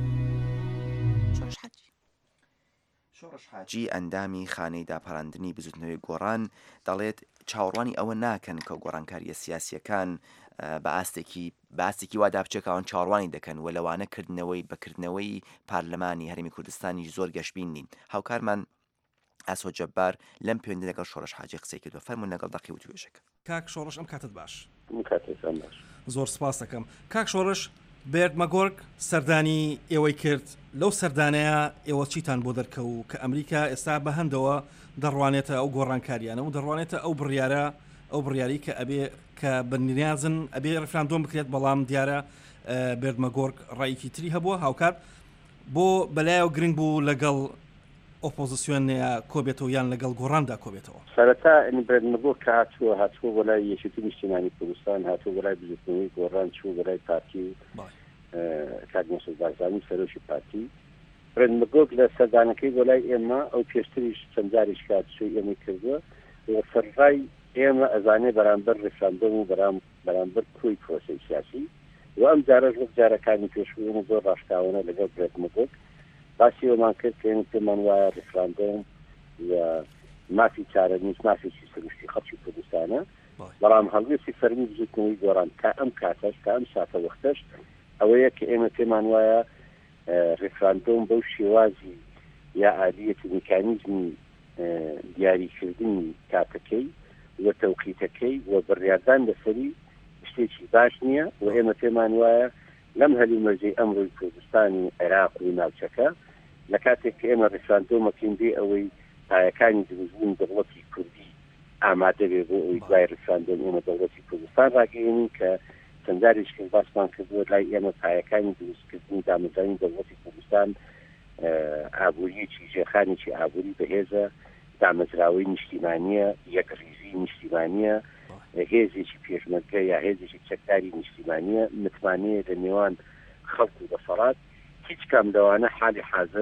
شۆڕش حاجی ئەندامی خانەی داپەڕاندنی بزوتنەوەی گۆڕان دەڵێت چاوەڕوانی ئەوە ناکەن کە گۆڕانکاریە سیاسیەکان بە ئاستێکی وا دابچێکەوان چاوەڕوانی دەکەن و لەوانەکردنەوەی بەکردنەوەی پارلەمانی هەرێمی کوردستانی زۆر گەشتبین نین هاوکارمان ئاسۆ جەبار لەم پەیوەندی لەگەڵ شۆڕش حاجی قسەی کردووە فەرموون لەگەڵ دەقی و توێژەکە کاک شۆڕش ئەم کاتت باش باش زۆر سپاس دەکەم کاک شۆڕش بێرد مەگۆرک سەردانی ئێوەی کرد لەو سەردانەیە ئێوە چیتان بۆ دەرکەوت کە ئەمریکا ئێستا بە هەندەوە دەڕوانێتە ئەو گۆڕانکاریانە و دەڕوانێتە ئەو بڕیارە ئەو بڕیاری کە ئەبێ کە بەنیازن ئەبێ ڕفراندۆم بکرێت بەڵام دیارە بێرد مەگۆرک ڕایەکی تری هەبووە هاوکات بۆ بەلایەوە گرنگ بوو لەگەڵ ئۆپۆزیسیۆنەیە کۆبێتەوە یان لەگەڵ گۆڕاندا کۆبێتەوە سەرەتا بێرد مەگۆرک کە هاتووە بۆلای یەکێتی نیشتیمانی کوردستان هاتووە بەلای بزوتنەوەی گۆڕان چوو بەلای پارتی و کاک مەسعود بارزانی سەرۆکی پارتی بێرد مەگۆرک لە سەردانەکەی بۆلای ئێمە ئەو پێشتریش چەند جاریش کات چووی ئێمەی کردووە سەرڕای ئێمە ئەزانێ بەرامبەر ڕفراندۆم و بەرامبەر کۆی پرۆسەی سیاسی و ئەم جارەش وەک جارەکانی پێشوونە زۆر ڕاشکاوانە لەگەڵ بێرد مەگۆرک باسی ئەومان کرد کە ئێمە پێمان وایە ڕفراندۆم و مافی چارەنووس مافێکی سروشتی خەڵکی کوردستانە بەڵام هەڵوێستی فەرمی بزوتنەوەی گۆڕان تا ئەم کاتەش تا ئەم ساتە وەختەش ئەوەیە کە ئێمە پێمان وایە ڕفراندۆم بەو شێوازی یا عادیەتی میکانیزمی دیاریکردنی کاتەکەی و تەوقیتەکەی و بڕیاردان لەسەری شتێکی باش نییە و ئێمە پێمان وایە لەم هەلی مەرجەی ئەمڕۆی کوردستانی عێراق و ناوچەکە لە کاتێک کە ئێمە ڕێفراندۆمەکەین بێ ئەوەی پایەکانی دروستبوون دەوڵەتی کوردی ئامادە بێ بۆ ئەوی دوای ڕێفراندۆم ئێمە دەوڵەتی کوردستان ڕاگەیەنین کە چەندداریشکە باسمان کردووە لای ئێمە پایەکانی دروستکردنی دامەزانی دەوڵەتی کوردستان ئابووریەکی ژێرخانێکی ئابووری بەهێزە دامەزراوەی نیشتیمانیە یەکڕیزی نیشتیمانیە هێزێکی پێشمەرگە یا هێزێکی چەکداری نیشتیمانیە متمانەیە لە نێوان خەڵک و دەسەڵات هیچ کام لەوانە حالی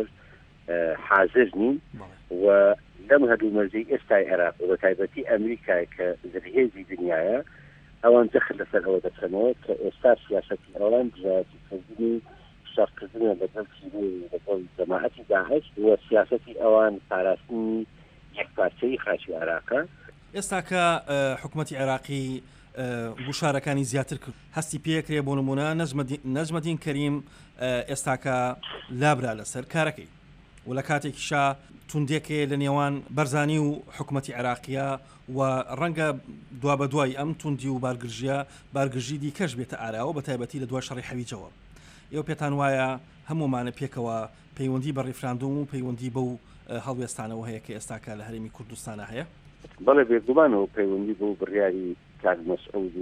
حاضر نین و لەم هەردوو مەرجەی ئێستای عێراق و بە تایبەتی ئەمریکای کە زرهێزی دنیاە ئەوان دەخل لەسەر ئەوە دەکەنەوە کە ئێستا سیاسەتی ئەوان بژایەتیکردنی شەڕکردنە لەگەڵ لەگەڵ جەماعەتی داعش و سیاسەتی ئەوان پاراستنی یەکپارچەی خاچی عێراقە ئێستا کە حکوومەتی عێراقی گوشارەکانی زیاتر کرد هەستی پێکرێ بۆ نمونە نەجمەدین کەریم ئێستاکە لابرا لەسەر کارەکەی و لە کاتێکیشا توندێکێ لە نێوان بەرزانی و حکوومەتی عێراقیە و ڕەنگە دوا بە دوای ئەم توندی و بارگژی دیکەش بێتە ئاراوە بە تایبەتی لە دوای شەڕی حەویجەوە ئێوە پێتان وایە هەمومانە پێکەوە پەیوەندی بە ڕێفراندۆم و پەیوەندی بەو هەڵوێستانەوە هەیە کە ئێستاکە لە هەرێمی کوردستانە هەیە بەڵێ بێگومانەوە پەیوەندی بۆ بڕیاری کاک مەسعود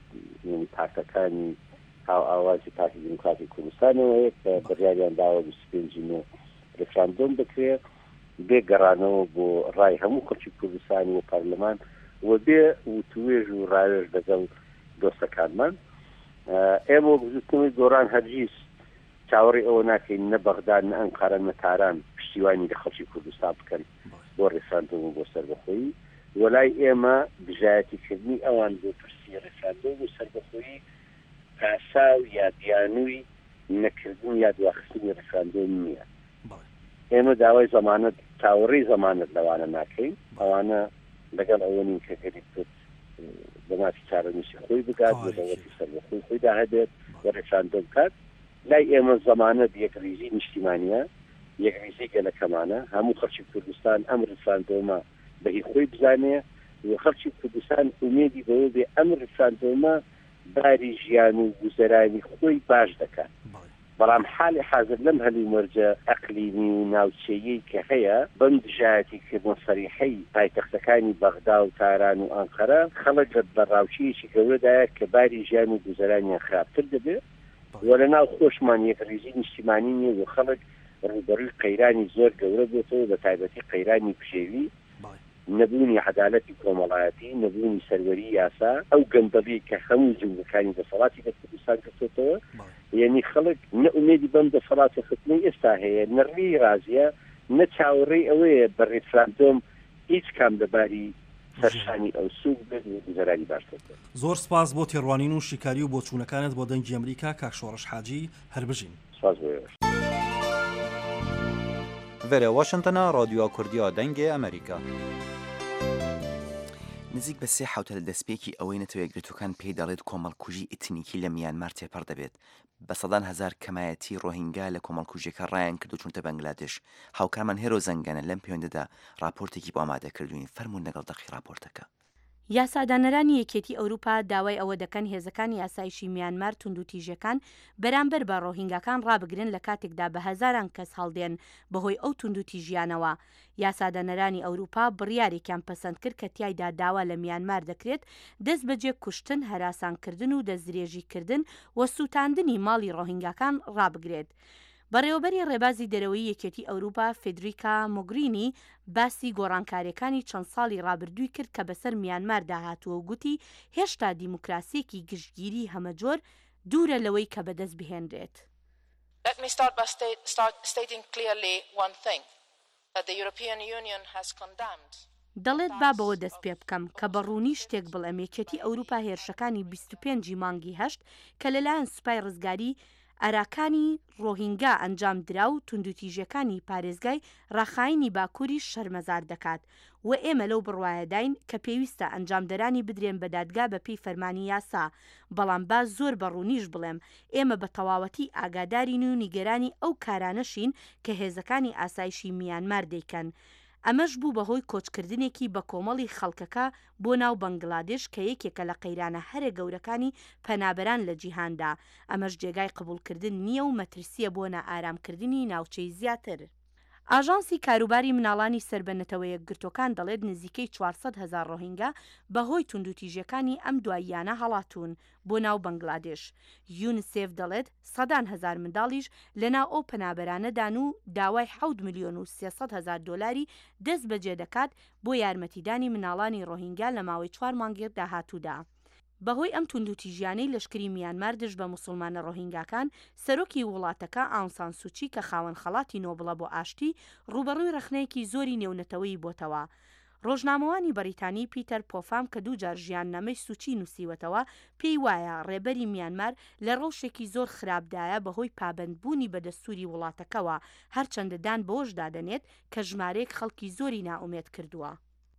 و پارتەکانی هاو ئاوازی پارتی دموکراتی کوردستانەوە هەیە کە بڕیاریان داوە 25 ڕێفراندۆم بکرێت بێگەڕانەوە بۆ ڕای هەموو خەڵکی کوردستانی و پارلەمان و بێ وتوێژ و ڕاوێژ لەگەڵ دۆستەکانمان ئێمە بزوتنەوەی گۆڕان هەرگیز چاوەڕێی ئەوە ناکەین نە بەغداد نە ئەنقارە نە تاران پشتیوانی لە خەڵکی کوردستان بکەن بۆ ڕێفراندۆم و بۆ سەربەخۆیی وەلای ئێمە بژایەتیکردنی ئەوان بۆ پرسی ڕێفراندۆم و سەربەخۆیی پاساو یا دیانووی نەکردن یا دواخستنی ڕێفراندۆم نییە ئێمە داوای زەمانەت چاوەڕێی زەمانەت لەوانە ناکەین ئەوانە لەگەڵ ئەوەنین کە گەری کرد بەماتی چارەنووسی خۆی بگات بۆ دەوڵەتی سەربەخۆی خۆیدا هەبێت بۆ ڕێفراندۆم بکات لای ئێمە زەمانەت یەکریزی نیشتیمانیە یەکریزی گەلەکەمانە هەموو خەڵکی کوردستان ئەم ڕێفراندۆمە بەهی خۆی بزانێ و خەڵکی کوردستان ئومێدی بەوە بێ ئەم ڕێفراندۆمە باری ژیان و گوزەرانی خۆی باش دەکات بەڵام حالی حاضر لەم هەلی مەرجە ئەقلیمی و ناوچەیی کە هەیە بەم دژایەتیکردن سەریحەی پایتەختەکانی بەغدا و تاران و ئەنقەرە خەڵک بە ڕاوچەیەکی گەورەدایە کە باری ژیان و گوزەرانیان خراپتر دەبێت و لە ناو خۆشمان یەکریزی نیشتیمانی نیە و خەڵک ڕوبەڕووی قەیرانی زۆر گەورە بێتەوە بە تایبەتی قەیرانی پشێوی نەبوونی عەدالەتی کۆمەڵایەتی نەبوونی سەروەری یاسا ئەو گەندەڵی کە هەموو جملەکانی دەسەڵاتی لە کوردستان کردوێتەوە یعنی خەڵک نە ئومێدی بەم دەسەڵاتی خستنەی ئێستا هەیە نەڕووی رازیە نە چاوەڕێی ئەوەیە بە ڕێفراندۆم هیچ کام لەباری سەرشانی ئەو سوک بێت و گوزەرانی باشتر زۆر سپاس بۆ تێڕوانین و شیکاری و بۆ چوونەکانت بۆ دەنگی ئەمریکا کاک شۆڕش حاجی هەربژین سپاس بۆ ڤێرە واشنتنە رادیۆ کوردیا دەنگی ئەمریکا نزیک بە 3 حوتە لە دەستپێکی ئەوەی نەتەوە یەکگرتوەکان پێی دەڵێت کۆمەڵکوژی ئتنیکی لە میانمار تێپەڕ دەبێت بە سەدان هەزار کەمایەتی ڕۆهینگا لە کۆمەڵکوژیەکە ڕایان کرد و چونتە بەنگلادێش هاوکارمان هێرۆ زەنگەنە لەم پەیوەندەدا راپۆرتێکی بۆ ئامادەکردوین فەرموون لەگەڵ دەقی راپۆرتەکە یاسادانەرانی یەکێتی ئەوروپا داوای ئەوە دەکەن هێزەکانی یاسایشی میانمار توندوتیژەکان بەرامبەر بە ڕۆهینگاکان ڕابگرن لە کاتێکدا بە هەزاران کەس هەڵدێن بەهۆی ئەو توندوتیژیانەوە یاسادانەرانی ئەوروپا بڕیارێکیان پەسەند کرد کە تیایدا داوا لە میانمار دەکرێت دەست بەجێ کوشتن هەراسانکردن و دەستدرێژیکردن و سووتاندنی ماڵی ڕۆهینگاکان ڕابگرێت بەڕێوەبەری ڕێبازی دەرەوەی یەکێتی ئەوروپا فێدریکا موگرینی باسی گۆڕانکاریەکانی چەند ساڵی ڕابردووی کرد کە بەسەر میانمار داهاتووە و گوتی هێشتا دیموکراسیەکی گشتگیری هەمەجۆر دوورە لەوەی کە بەدەست بهێنرێت. Let me start by stating clearly one thing that the European Union has condemned. دەڵێت با بەوە دەست پێ بکەم کە بەڕوونی شتێک بڵێم یەکێتی ئەوروپا هێرشەکانی 25 مانگی هەشت کە لەلایەن سوپای ڕزگاری ئەراکانی ڕۆهینگا ئەنجام درا و توندوتیژەکانی پارێزگای ڕاخایینی باکووری شەرمەزار دەکات و ئێمە لەو بڕوایەداین کە پێویستە ئەنجامدەرانی بدرێن بە دادگا بە پێی فەرمانی یاسا بەڵام باز زۆر بەڕوونیش بڵێم ئێمە بە تەواوەتی ئاگادارین و نیگەرانی ئەو کارانەشین کە هێزەکانی ئاسایشی میانمار دەیکەن ئەمەش بوو بەهۆی کۆچکردنێکی بە کۆمەڵی خەڵکەکە بۆ ناو بەنگلادێش کە یەکێکە لە قەیرانە هەرە گەورەکانی پەنابەران لە جیهاندا. ئەمەش جێگای قبولکردن نییە و مەترسیە بۆ نائارامکردنی ناوچەی زیاتر. ئاژانسی کاروباری مناڵانی سربەنەتەوە یەکگرتوەکان دەڵێت نزیکەی 400,000 ڕۆهینگا بەهۆی توندوتیژەکانی ئەم دواییانە هەڵاتون بۆ ناو بەنگلادێش. یونیسێف دەڵێت سەدان هزار منداڵیش لەناو ئەو پەنابەرانەدان و داوای 7,300,000 دۆلاری دەست بەجێ دەکات بۆ یارمەتیدانی مناڵانی ڕۆهینگا لە ماوەی 4 مانگی داهاتوودا. بەهۆی ئەم توندوتیژیانەی لەشکری میانمار دژ بە موسڵمانە ڕۆهینگاکان، سەرۆکی وڵاتەکە ئاون سان سوچی کە خاوەن خەڵاتی نۆبڵە بۆ ئاشتی ڕوبەڕووی رەخنەیەکی زۆری نێونەتەوەی بۆتەوە. ڕۆژنامەوانی بەریتانی پیتەر پۆفام کە دووجار ژیاننامەی سوچی نووسیوەتەوە پێی وایە ڕێبەری میانمار لە ڕەوشێکی زۆر خراپدایە بەهۆی پابەندبوونی بە دەستوری وڵاتەکەوە، هەرچەندە دان بۆش دادەنێت کە ژمارەیەک خەڵکی زۆری نائومێد کردووە.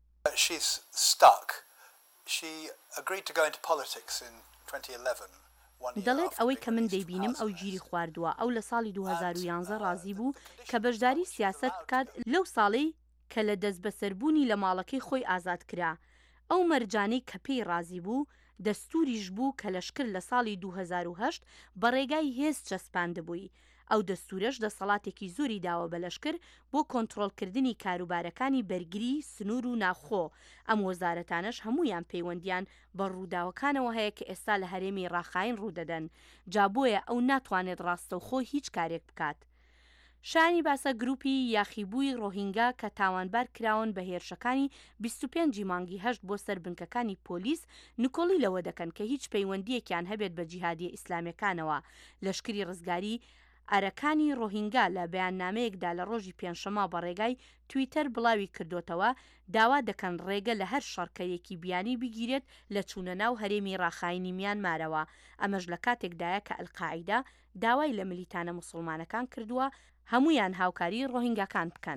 دەڵێت ئەوەی کە من دەیبینم ئەو گیری خواردووە. ئەو لە ساڵی 2011 ڕازی بوو کە بەشداری سیاسەت بکات لەو ساڵەی کە لە دەست بەسەربوونی لە ماڵەکەی خۆی ئازاد کرا. ئەو مەرجانەی کە پێی ڕازی بوو دەستوریش بوو کە لەشکر لە ساڵی 2008 بە ڕێگای هێز چەسپاندبووی. ئەو دەستورەش دەسەڵاتێکی زۆری داوە بە لەشکر بۆ کۆنتڕۆڵکردنی کاروبارەکانی بەرگری، سنوور و ناوخۆ. ئەم وەزارەتانەش هەمویان پەیوەندیان بە ڕووداوەکانەوە هەیە کە ئێستا لە هەرێمی ڕاخاین ڕوودەدەن. جابۆیە ئەو ناتوانێت ڕاستەوخۆ هیچ کارێک بکات. شانی باسە گروپی یاخیبووی ڕۆهینگا کە تاوانبار کراون بە هێرشەکانی 25 مانگی هەشت بۆ سەر بنکەکانی پۆلیس نکۆڵی لەوە دەکەن کە هیچ پەیوەندیەکیان هەبێت بە جیهادیە ئیسلامیەکانەوە. لەشکری ڕزگاری ئەرەکانی ڕۆهینگا لە بەیاننامەیەکدا لە ڕۆژی پێنجشەمە بە ڕێگای تویتەر بڵاوی کردوتەوە داوا دەکەن ڕێگە لە هەر شەڕکەیەکی بیانی بگیرێت لە چوونە ناو هەرێمی ڕاخاینی میانمارەوە. ئەمەش لە کاتێکدایە کە ئەلقاعیدا داوای لە ملیتانە موسڵمانەکان کردووە هەمویان هاوکاری ڕۆهینگاکان بکەن.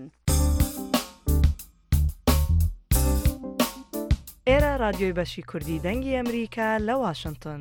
ئێرە رادیۆی بەشی کوردی دەنگی ئەمریکا لە واشنگتن.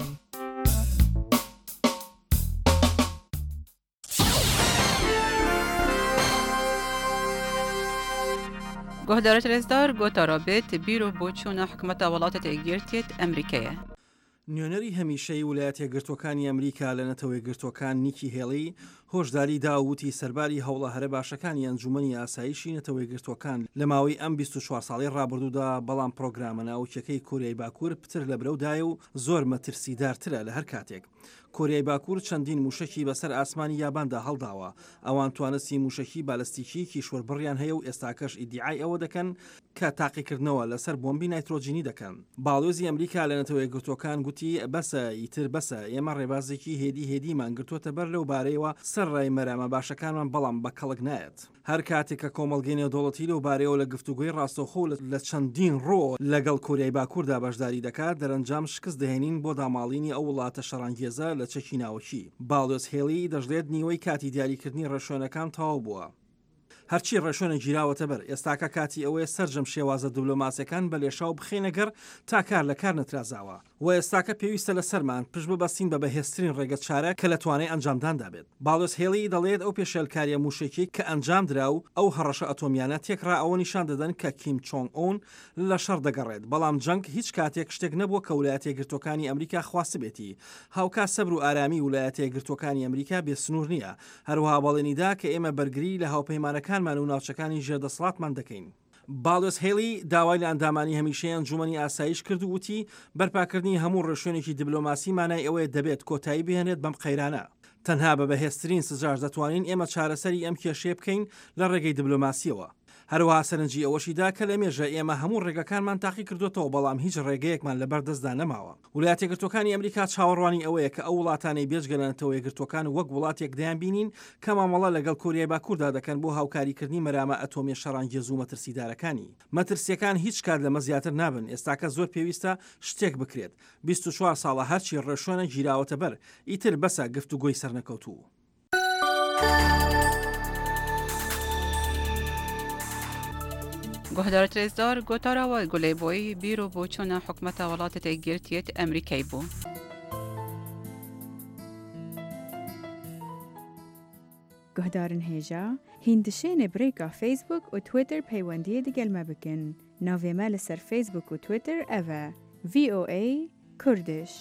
گۆهدارە رێزدار گۆتارابێت بیرۆ بۆ چوونە حکومەتە وڵاتە تێگیرتێت ئەمریکایە. نوێنەری هەمیشەی ویلایەتە یەکگرتوەکانی ئەمریکا لە نەتەوە یەکگرتوەکان نیکی هێڵی هۆشداری داوتی سەرباری هەوڵە هەرە باشەکانی ئەنجومەنی ئاسایشی نەتەوە یەکگرتوەکان لە ماوەی ئەم 24 ساڵی ڕابردوودا، بەڵام پرۆگرامە ناوچەکەی کۆریای باکوور پتر لە برەودایە و زۆر مەترسیدارترە لە هەر کاتێک. کۆریای باکوور چەندین موشکی بەسەر ئاسمانی یاباندا هەڵداوە. ئەوان توانستی موشکی بالستیکی کیشوەربڕیان هەیە و ئێستاکەش ئیدعای ئەوە دەکەن کە تاقیکردنەوە لەسەر بۆمبی نایترۆجینی دەکەن. باڵۆزی ئەمریکا لە نەتەوە یەکگرتوەکان گوتی بەسە ئیتر بەسە ئێمە ڕێبازێکی هێدیمان گرتووەتە بەر لەو بارەیەوە سەر ڕای مەرامە باشەکانمان، بەڵام بە کەڵک نایەت. هەر کاتێک کە کۆمەڵگەی نێودەوڵەتی لەو بارەیەوە لە گفتوگوی ڕاستەوخۆ لە چەندین ڕۆ لەگەڵ کۆریای باکووردا بەشداری دەکات، دەرەنجام شکست دەهێنین بۆ داماڵینی ئەو وڵاتە شەڕانگێزە لە چەکی ناوەکی. باڵۆز هێڵی دەژڵێت نیوەی کاتی دیاریکردنی ڕێشوێنەکان تەواو بووە. هەرچی ڕێشوێنە گیراوەتە بەر، ئێستاکە کاتی ئەوەیە سەرجەم شێوازە دیبلۆماسیەکان بە لێشاو بخێنەگەر تا کار لە کار نەترازاوە و ئێستاکە پێویستە لە سەرمان پشت ببەستین بە بەهێزترین ڕێگە چارە کە لە توانای ئەنجامداندا بێت. باڵۆز هێڵی دەڵێت ئەو پێشێلکاریە موشکی کە ئەنجام درا و ئەو هەڕەشە ئەتۆمیانە تێکڕا ئەوە نیشان دەدەن کە کیم چۆنگ ئۆن لە شەڕ دەگەڕێت، بەڵام جەنگ هیچ کاتێک شتێک نەبووە کە ویلایەتە یەکگرتوەکانی ئەمریکا خواست بێتی. هاوکات سەبر و ئارامی ویلایەتە یەکگرتوەکانی ئەمریکا بێسنوور نییە. هەروەها بەڵێنیدا کە ئێمە بەرگری لە هاوپەیمانەکانمان و ناوچەکانی ژێردەسەڵاتمان دەکەین. باڵۆز هێڵی داوای لە ئەندامانی هەمیشەی ئەنجومەنی ئاسایش کرد و وتی بەرپاکردنی هەموو ڕێشوێنێکی دیبلۆماسی مانای ئەوەیە دەبێت کۆتایی بهێنێت بەم قەیرانە. تەنها بە بەهێزترین سزاش دەتوانین ئێمە چارەسەری ئەم کێشەیە بکەین لە ڕێگەی دیبلۆماسیەوە. هەروەها سەرنجی ئەوەشیدا کە لە مێژە ئێمە هەموو ڕێگەکانمان تاقی کردوێتەوە، بەڵام هیچ ڕێگەیەکمان لەبەر دەستدا نەماوە. ویلایەتە یەکگرتوەکانی ئەمریکا چاوەڕوانی ئەوەیە کە ئەو وڵاتانەی بێجگەلەنەتەوە یەکگرتوەکان وەک وڵاتێک دەیان بینین کە مامەڵە لەگەڵ کۆریای باکووردا دەکەن بۆ هاوکاریکردنی مەرامە ئەتۆمی شەڕانگێز و مەترسیدارەکانی. مەترسیەکان هیچ کات لەمە زیاتر نابن. ئێستاکە زۆر پێویستە شتێک بکرێت. 24 ساڵە هەرچی ڕێشوێنە گیراوەتە بەر، ئیتر بەسە گفتوگۆی سەرنەکەوتوو. گۆهدارە رێزدار گۆتاراوە گولەیبۆی بیرۆ بۆ چوونە حکومەتە وڵاتە تێگیرتێت ئەمریکای بوو. گهدارن هێژا هیندشێنێ برێکا فیسبوک و تویتر پەیوەندیە دەگەلمە بکن. ناوێمە لەسەر فیسبوک و تویتر ئەڤە VOA کوردش.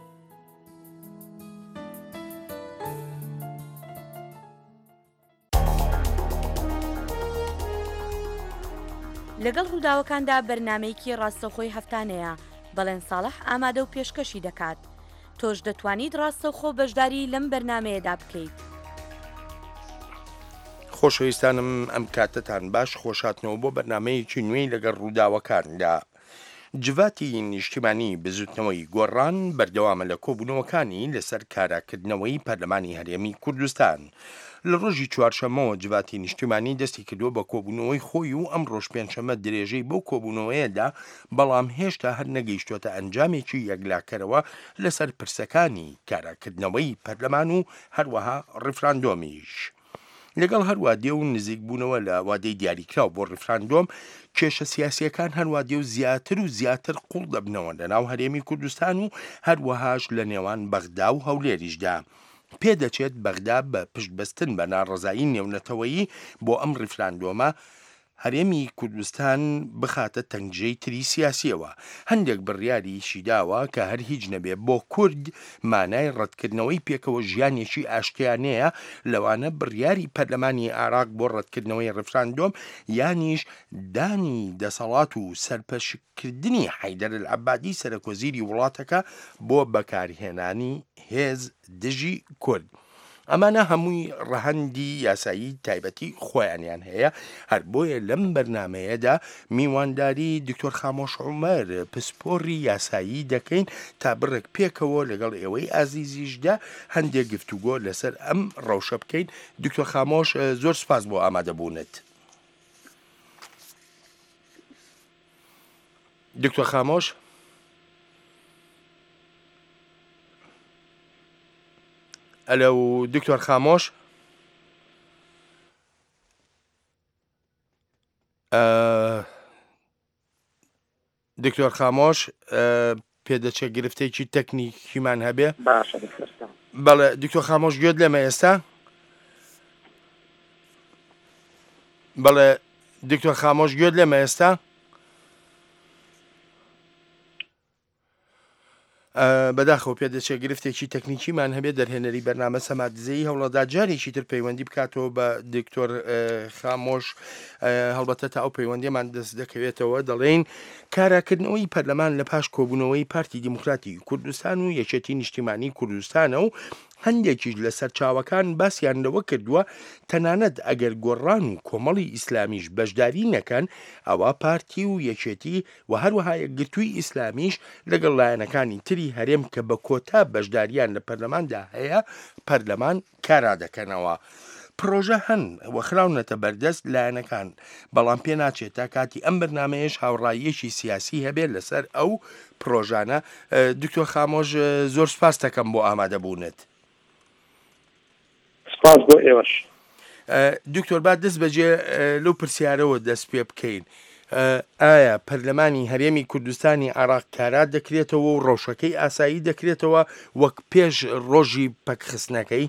لەگەڵ ڕووداوەکاندا بەرنامەیەکی ڕاستەوخۆی هەفتانەیە بەڵێن ساڵح ئامادە و پێشکەشی دەکات. تۆش دەتوانیت ڕاستەوخۆ بەشداری لەم بەرنمەیەدا بکەیت. خۆشەویستانم ئەم کاتتان باش خۆشاتنەوە بۆ بەرنمەیەکی نوێی لەگەڵ ڕووداوەکاندا. جواتی نیشتیمانی بزوتنەوەی گۆڕان بەردەوامە لە کۆبوونەوەکانی لەسەر کاراکردنەوەی پەرلەمانی هەرێمی کوردستان. لە ڕۆژی چوارشەمەوە جواتی نیشتیمانی دەستی کردووە بە کۆبوونەوەی خۆی و ئەم ڕۆژ پێنجشەمە درێژەی بۆ کۆبوونەوەیەدا، بەڵام هێشتا هەر نەگەیشتوتە ئەنجامێکی یەکلاکەرەوە لەسەر پرسەکانی کاراکردنەوەی پەرلەمان و هەروەها ڕیفراندۆمیش. لەگەڵ هەروە دێ و نزیک بوونەوە لە وادەی دیاریکراو بۆ ڕیفراندۆم، کێشە سیاسیەکان هەروە دێ و زیاتر و زیاتر قوڵ دەبنەوە لە ناو هەرێمی کوردستان و هەروەهاش لە نێوان بەغدا و هەولێریشدا. پێدەچێت بەغدا بە پشتبەستن بە ناڕەزایی نێونەتەوەیی بۆ ئەم ڕیفراندۆمە هەرێمی کوردستان بخاتە تەنگژەی تری سیاسیەوە. هەندێک بڕیاریشی داوە کە هەر هیچ نەبێ بۆ کورد مانای ڕەتکردنەوەی پێکەوە ژیانێکی ئاشتیانەیە، لەوانە بڕیاری پەرلەمانی عێراق بۆ ڕەتکردنەوەی ڕیفراندۆم یانیش دانی دەسەڵات و سەرپەشکردنی حەیدەر العەبادی سەرۆکوەزیری وڵاتەکە بۆ بەکارهێنانی هێز دژی کورد. ئەمانە هەمووی ڕەهەندی یاسایی تایبەتی خۆیانیان هەیە. هەر بۆیە لەم بەرنمەیەدا میوانداری دکتۆر خامۆش عومەر پسپۆڕی یاسایی دەکەین تا بڕێک پێکەوە لەگەڵ ئێوەی ئازیزیشدا هەندێک گفتوگۆ لەسەر ئەم ڕەوشە بکەین. دکتۆر خامۆش زۆر سپاس بۆ ئامادەبوونت. دکتۆر خامۆش ئەلو دکتۆر خامۆش دکتۆر خامۆش پێدەچێت گرفتەیەکی تەکنیکیمان هەبێ. بەڵێ دکتۆر خامۆش گوێت لێمە ئێستا؟ بەڵێ دکتۆر خامۆش گوێت لێمە ئێستا؟ بەداخەوە پێدەچێت گرفتێکی تەکنیکیمان هەبێ دەرهێنەری بەرنامە سەمادزەی هەوڵەدا جارێکی تر پەیوەندی بکاتەوە بە دکتۆر خامۆش. هەڵبەتە تا ئەو پەیوەندیمان دەست دەکەوێتەوە دەڵێن کاراکردنەوەی پەرلەمان لە پاش کۆبوونەوەی پارتی دیموکراتی کوردستان و یەکێتی نیشتیمانی کوردستانە و هەندێکیش لە سەرچاوەکان باسییان لەوە کردووە تەنانەت ئەگەر گۆڕان و کۆمەڵی ئیسلامیش بەشداری نەکەن، ئەوە پارتی و یەکێتی و هەروەها یەکگرتووی ئیسلامیش لەگەڵ لایەنەکانی تری هەرێم کە بە کۆتا بەشداریان لە پەرلەماندا هەیە پەرلەمان کارا دەکەنەوە. پرۆژە هەن وەخراونەتە بەردەست لایەنەکان، بەڵام پێ ناچێت تا کاتی ئەم بەرنامەیەش هاوڕاییەکی سیاسی هەبێت لەسەر ئەو پرۆژانە. دکتۆر خامۆش زۆر سپاس دەکەم بۆ ئامادەبوونت. سپاس بۆ ئێوەش. دکتۆر با دەست بەجێ لەو پرسیارەوە دەست پێ بکەین. ئایا پەرلەمانی هەرێمی کوردستانی عێراق کارا دەکرێتەوە و ڕەوشەکەی ئاسایی دەکرێتەوە وەک پێش ڕۆژی پەکخستنەکەی؟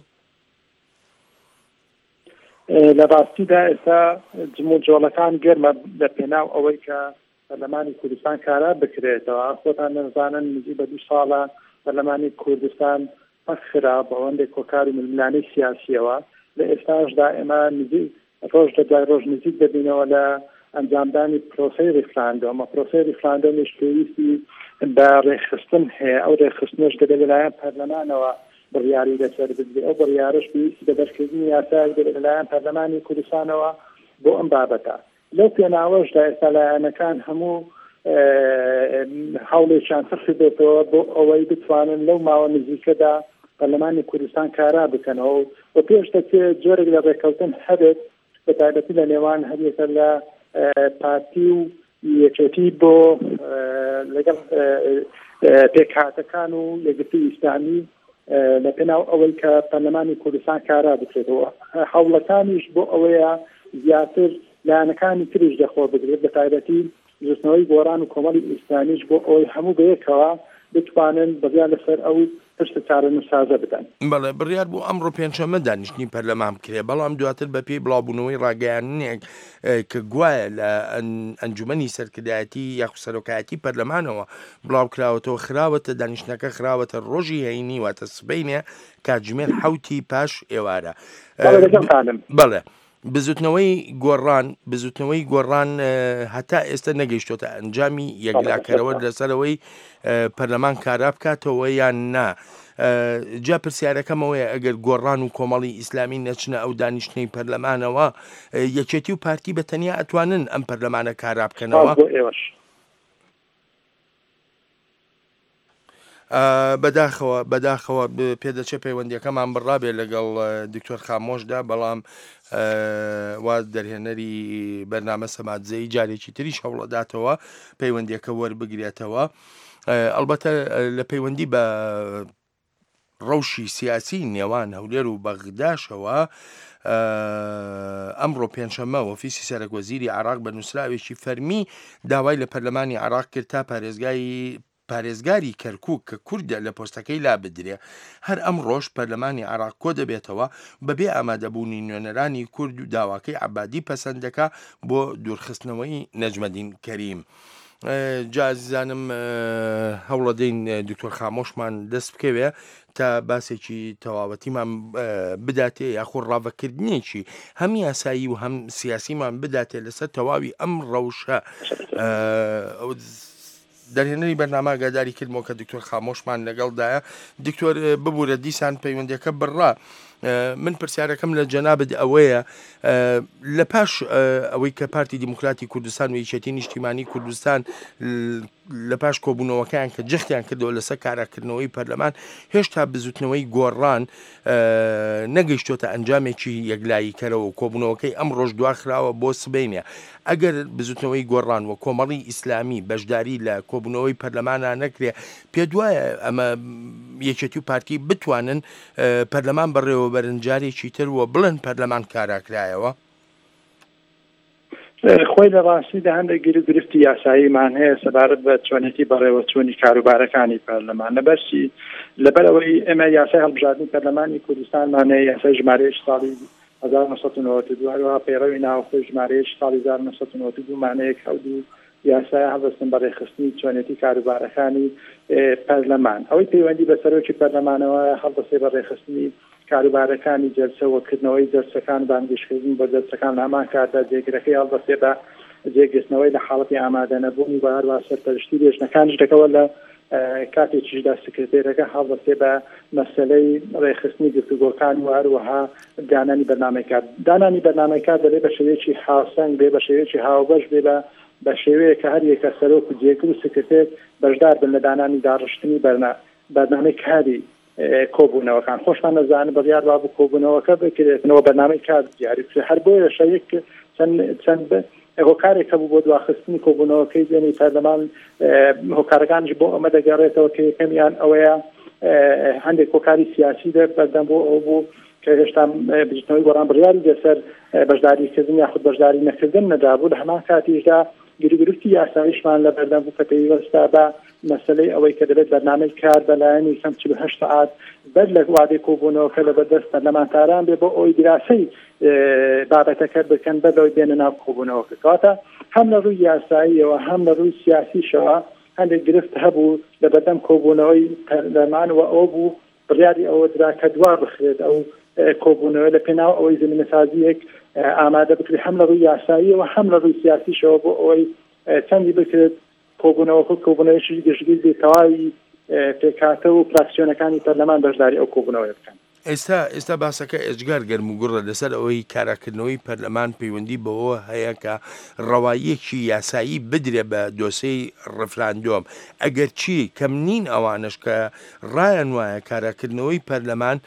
لە ڕاستیدا ئێستا جموجۆڵەکان گەرمە لە پێناو ئەوەی کە پەرلەمانی کوردستان کارا بکرێتەوە. خۆتان نەزانن نزیک بە 2 ساڵە پەرلەمانی کوردستان پەکخرا بە ئەوەندێک کۆکار و ململانەی سیاسیەوە. لە ئێستاشدا ئێمە ڕۆژ لەدوای ڕۆژ نزیک دەبینەوە لە ئەنجامدانی پرۆسەی ریفراندۆم. پرۆسەی ریفراندۆمیش پێویستی بە ڕێخستن هەیە. ئەو ڕێخستنش دەبێت لەلایەن پەرلەمانەوە بڕیاری لەسەر بدرێت. ئەو بڕیارش پێویستی بە دەرکردنی یاسایەک دەبێت لەلایەن پەرلەمانی کوردستانەوە بۆ ئەم بابەتە. لەو پێناوەشدا ئێستا لایەنەکان هەموو هەوڵێکیان سەرکردێتەوە بۆ ئەوەی بتوانن لەو ماوە نزیکەدا پەرلەمانی کوردستان کارا بکەنەوە و پێش دەچێت جۆرێک لە ڕێکەوتن هەبێت بە تایبەتی لە نێوان هەریەکە لە پارتی و یەکێتی بۆ لەگەڵ پێکهاتەکان و یەکگرتووی ئیسلامی لە پێناو ئەوەی کە پەرلەمانی کوردستان کارا بکرێتەوە. هەوڵەکانیش بۆ ئەوەیە زیاتر لایەنەکانی تریش دەخۆ بگرێت بە تایبەتی جستنەوەی گۆڕان و کۆمەڵی ئیسلامیش بۆ ئەوەی هەموو بەیەکەوە بتوانن بەزیان لەسەر ئەو پشت چارە نووسازە بدەن. بەڵێ بڕیار بوو ئەمڕۆ پێنجشەممە دانیشتنی پەرلەمان کرێ، بەڵام دواتر بە پێی بڵاوبوونەوەی ڕاگەیاننێک کە گوایە لە ئەنجومەنی سەرکردایەتی یاخو سەرۆکایەتی پەرلەمانەوە بڵاو کراوەتەوە، خراوەتە دانیشتنەکە خراوەتە ڕۆژی هەینی واتە سبەینێ کاتژمێر 7 پاش ئێوارە. بەڵێ بزوتنەوەی گۆڕان هەتا ئێستا نەگەیشتۆتە ئەنجامی یەکلاکەرەوە لەسەرەوەی پەرلەمان کارا بکاتەوە یان نا. جا پرسیارەکەمەوەی ئەگەر گۆڕان و کۆمەڵی ئیسلامی نەچنە ئەو دانیشتنەی پەرلەمانەوە یەکێتی و پارتی بەتەنیا ئەتوانن ئەم پەرلەمانە کارا بکەنەوە. بەداخەوە پێدەچێت پەیوەندیەکەمان بڕابێ لەگەڵ دکتۆر خامۆشدا، بەڵام واز دەرهێنەری بەرنامە سەماتزەی جارێکی تریش هەوڵەداتەوە پەیوەندیەکە وەربگرێتەوە. ئەلبەتە لە پەیوەندی بە ڕەوشی سیاسی نێوان هەولێر و بەغداشەوە ئەمڕۆ پێنجشەممە ئۆفیسی سەرۆکوەزیری عێراق بە نووسراوێکی فەرمی داوای لە پەرلەمانی عێراق کرد تا پارێزگاری کەرکووک کە کوردە لە پۆستەکەی لا بدرێ. هەر ئەم ڕۆژ پەرلەمانی عێراق کۆ دەبێتەوە بەبێ ئامادەبوونی نوێنەرانی کورد و داواکەی عەبادی پەسەندەکە بۆ دوورخستنەوەی نەجمەدین کەریم. جازیزانم هەوڵەدەین دکتۆر خامۆشمان دەست بکەوێ تا باسێکی تەواوەتیمان بداتێ یاخۆ ڕاوەکردنێکی هەم یاسایی و هەم سیاسیمان بداتێ لەسەر تەواوی ئەم ڕەوشە. دەرهێنەری بەرنامە ئاگاداری کردمەوە کە دکتۆر خامۆشمان لەگەڵدایە. دکتۆر ببوورە دیسان پەیوەندیەکە بڕا. من پرسیارەکەم لە جەنابەت ئەوەیە لە پاش ئەوەی کە پارتی دیموکراتی کوردستان و یەکێتی نیشتیمانی کوردستان لە پاش کۆبوونەوەکەیان کە جەختیان کردەوە لەسەر کاراکردنەوەی پەرلەمان هێشتا بزوتنەوەی گۆڕان نەگەیشتۆتە ئەنجامێکی یەکلایی کەرەوە. کۆبوونەوەکەی ئەم ڕۆژ دواخراوە بۆ سبەینێ. ئەگەر بزوتنەوەی گۆڕان و کۆمەڵی ئیسلامی بەشداری لە کۆبوونەوەی پەرلەمانە نەکرێ، پێ دوایە ئەمە یەکێتی و پارتی بتوانن پەرلەمان بەڕێوە بەرنجارێکی تر وە بڵێن پەرلەمان کاراکرایەوە؟ خۆی لە ڕاستیدا هەندێک گرفتی یاساییمان هەیە سەبارەت بە چۆنێتی بەڕێوەچوونی کاروبارەکانی پەرلەمان. لەبەرەوەی ئێمە یاسای هەڵبژاردنی پەرلەمانی کوردستانمان هەیە، یاسای ژمارەیەکی ساڵی 1992 هەروەها پەیڕەوی ناوخۆی ژمارەیەکی ساڵی 1992 مانەیەک هەودوو یاسای هەڵبەستن بە ڕێخستنی چۆنێتی کاروبارەکانی پەرلەمان. ئەوەی پەیوەندی بە سەرۆکی پەرلەمانەوە هەڵبەستێ بە ڕێخستنی کاروبارەکانی جەلسەوەکردنەوەی دەرسەکان بانگشتکردن بە دەرسەکان هەمان کاتدا جێگرەکەی هەڵبەستێ بە جێگەستنەوەی لە حاڵەتی ئامادەنەبوونی بە هەروە سەرپەرشتی لێژنەکانیش دەکەوە لە کاتێکیشدا سکرتێرەکە هەڵبەستێ بە مەسەلەی ڕێخستنی گفتوگۆکان و هەروەها دانانی بەرنامەکار. دانانی بەرنامەکار دەبێت بە شێوەیەکی هاوسەنگ بێ، بە شێوەیەکی هاوبەش بێ، بە شێوەیە کە هەر یەکە سەرۆک و جێگر و سکرتێر بەشدار بن لە دانانی داڕشتنی بەرنامەی کاری کۆبوونەوەکان. خۆشمان نەزانن بڕیار وا بوو کۆبوونەوەکە بکرێتنەوە بەرنامەی کار دیاری بکرێت. هەر بۆیە شەیەک چەند هۆکارێکە بوو بۆ دواخستنی کۆبوونەوەکەی دێنی پەرلەمان. هۆکارەکانش بۆ ئەمە دەگەڕێتەوە کە یەکەمیان ئەوەیە هەندێک هۆکاری سیاسی بەردەم بۆ ئەو بوو کە هێشتا بژنەوەی گۆڕان بڕیاری لەسەر بەشداریکردن یاخود بەشداری نەکردن نەدابوو. لە هەمان کاتیشدا گرفتی یاساییشمان لە بەردەم بوو کە پێویستا بە مەسەلەی ئەوەی کە دەبێت بەرنامەی کار بەلایەنی کەم 48 ساعات بەر لە وادەی کۆبوونەوەکە لە بەردەست پەرلەمانتاران بێ بۆ ئەوی دراسەی بابەتەکە بکەن بەرەوەی بێنە ناو کۆبوونەوەکە. کەواتە هەم لە ڕووی یاساییەوە هەم لە ڕووی سیاسیشەوە هەندێک گرفت هەبوو لە بەردەم کۆبوونەوەی پەرلەمان و ئەو بوو بڕیاری ئەوە درا کە دوا بخرێت ئەو کۆبوونەوە لە پێناو ئەوەی زمینەسازیەک ئامادە بکرێت هەم لە ڕووی یاساییەوە هەم لە ڕووی سیاسیشەوە بۆ ئەوەی چەندی بکرێت کۆبوونەوەیشی گەشتگیر تەواوی پێکاتە و پراکسیۆنەکانی پەرلەمان بەشداری ئەو کۆبوونەوەی بکەن. ئێستا باسەکە ئێجگار گەرم و گوڕە لەسەر ئەوەی کاراکردنەوەی پەرلەمان پەیوەندی بەوە هەیە کە ڕەوایەکی یاسایی بدرێ بە دۆسەی ڕفراندۆم. ئەگەر چی کەم نین ئەوانش کە ڕایان وایە کاراکردنەوەی پەرلەمان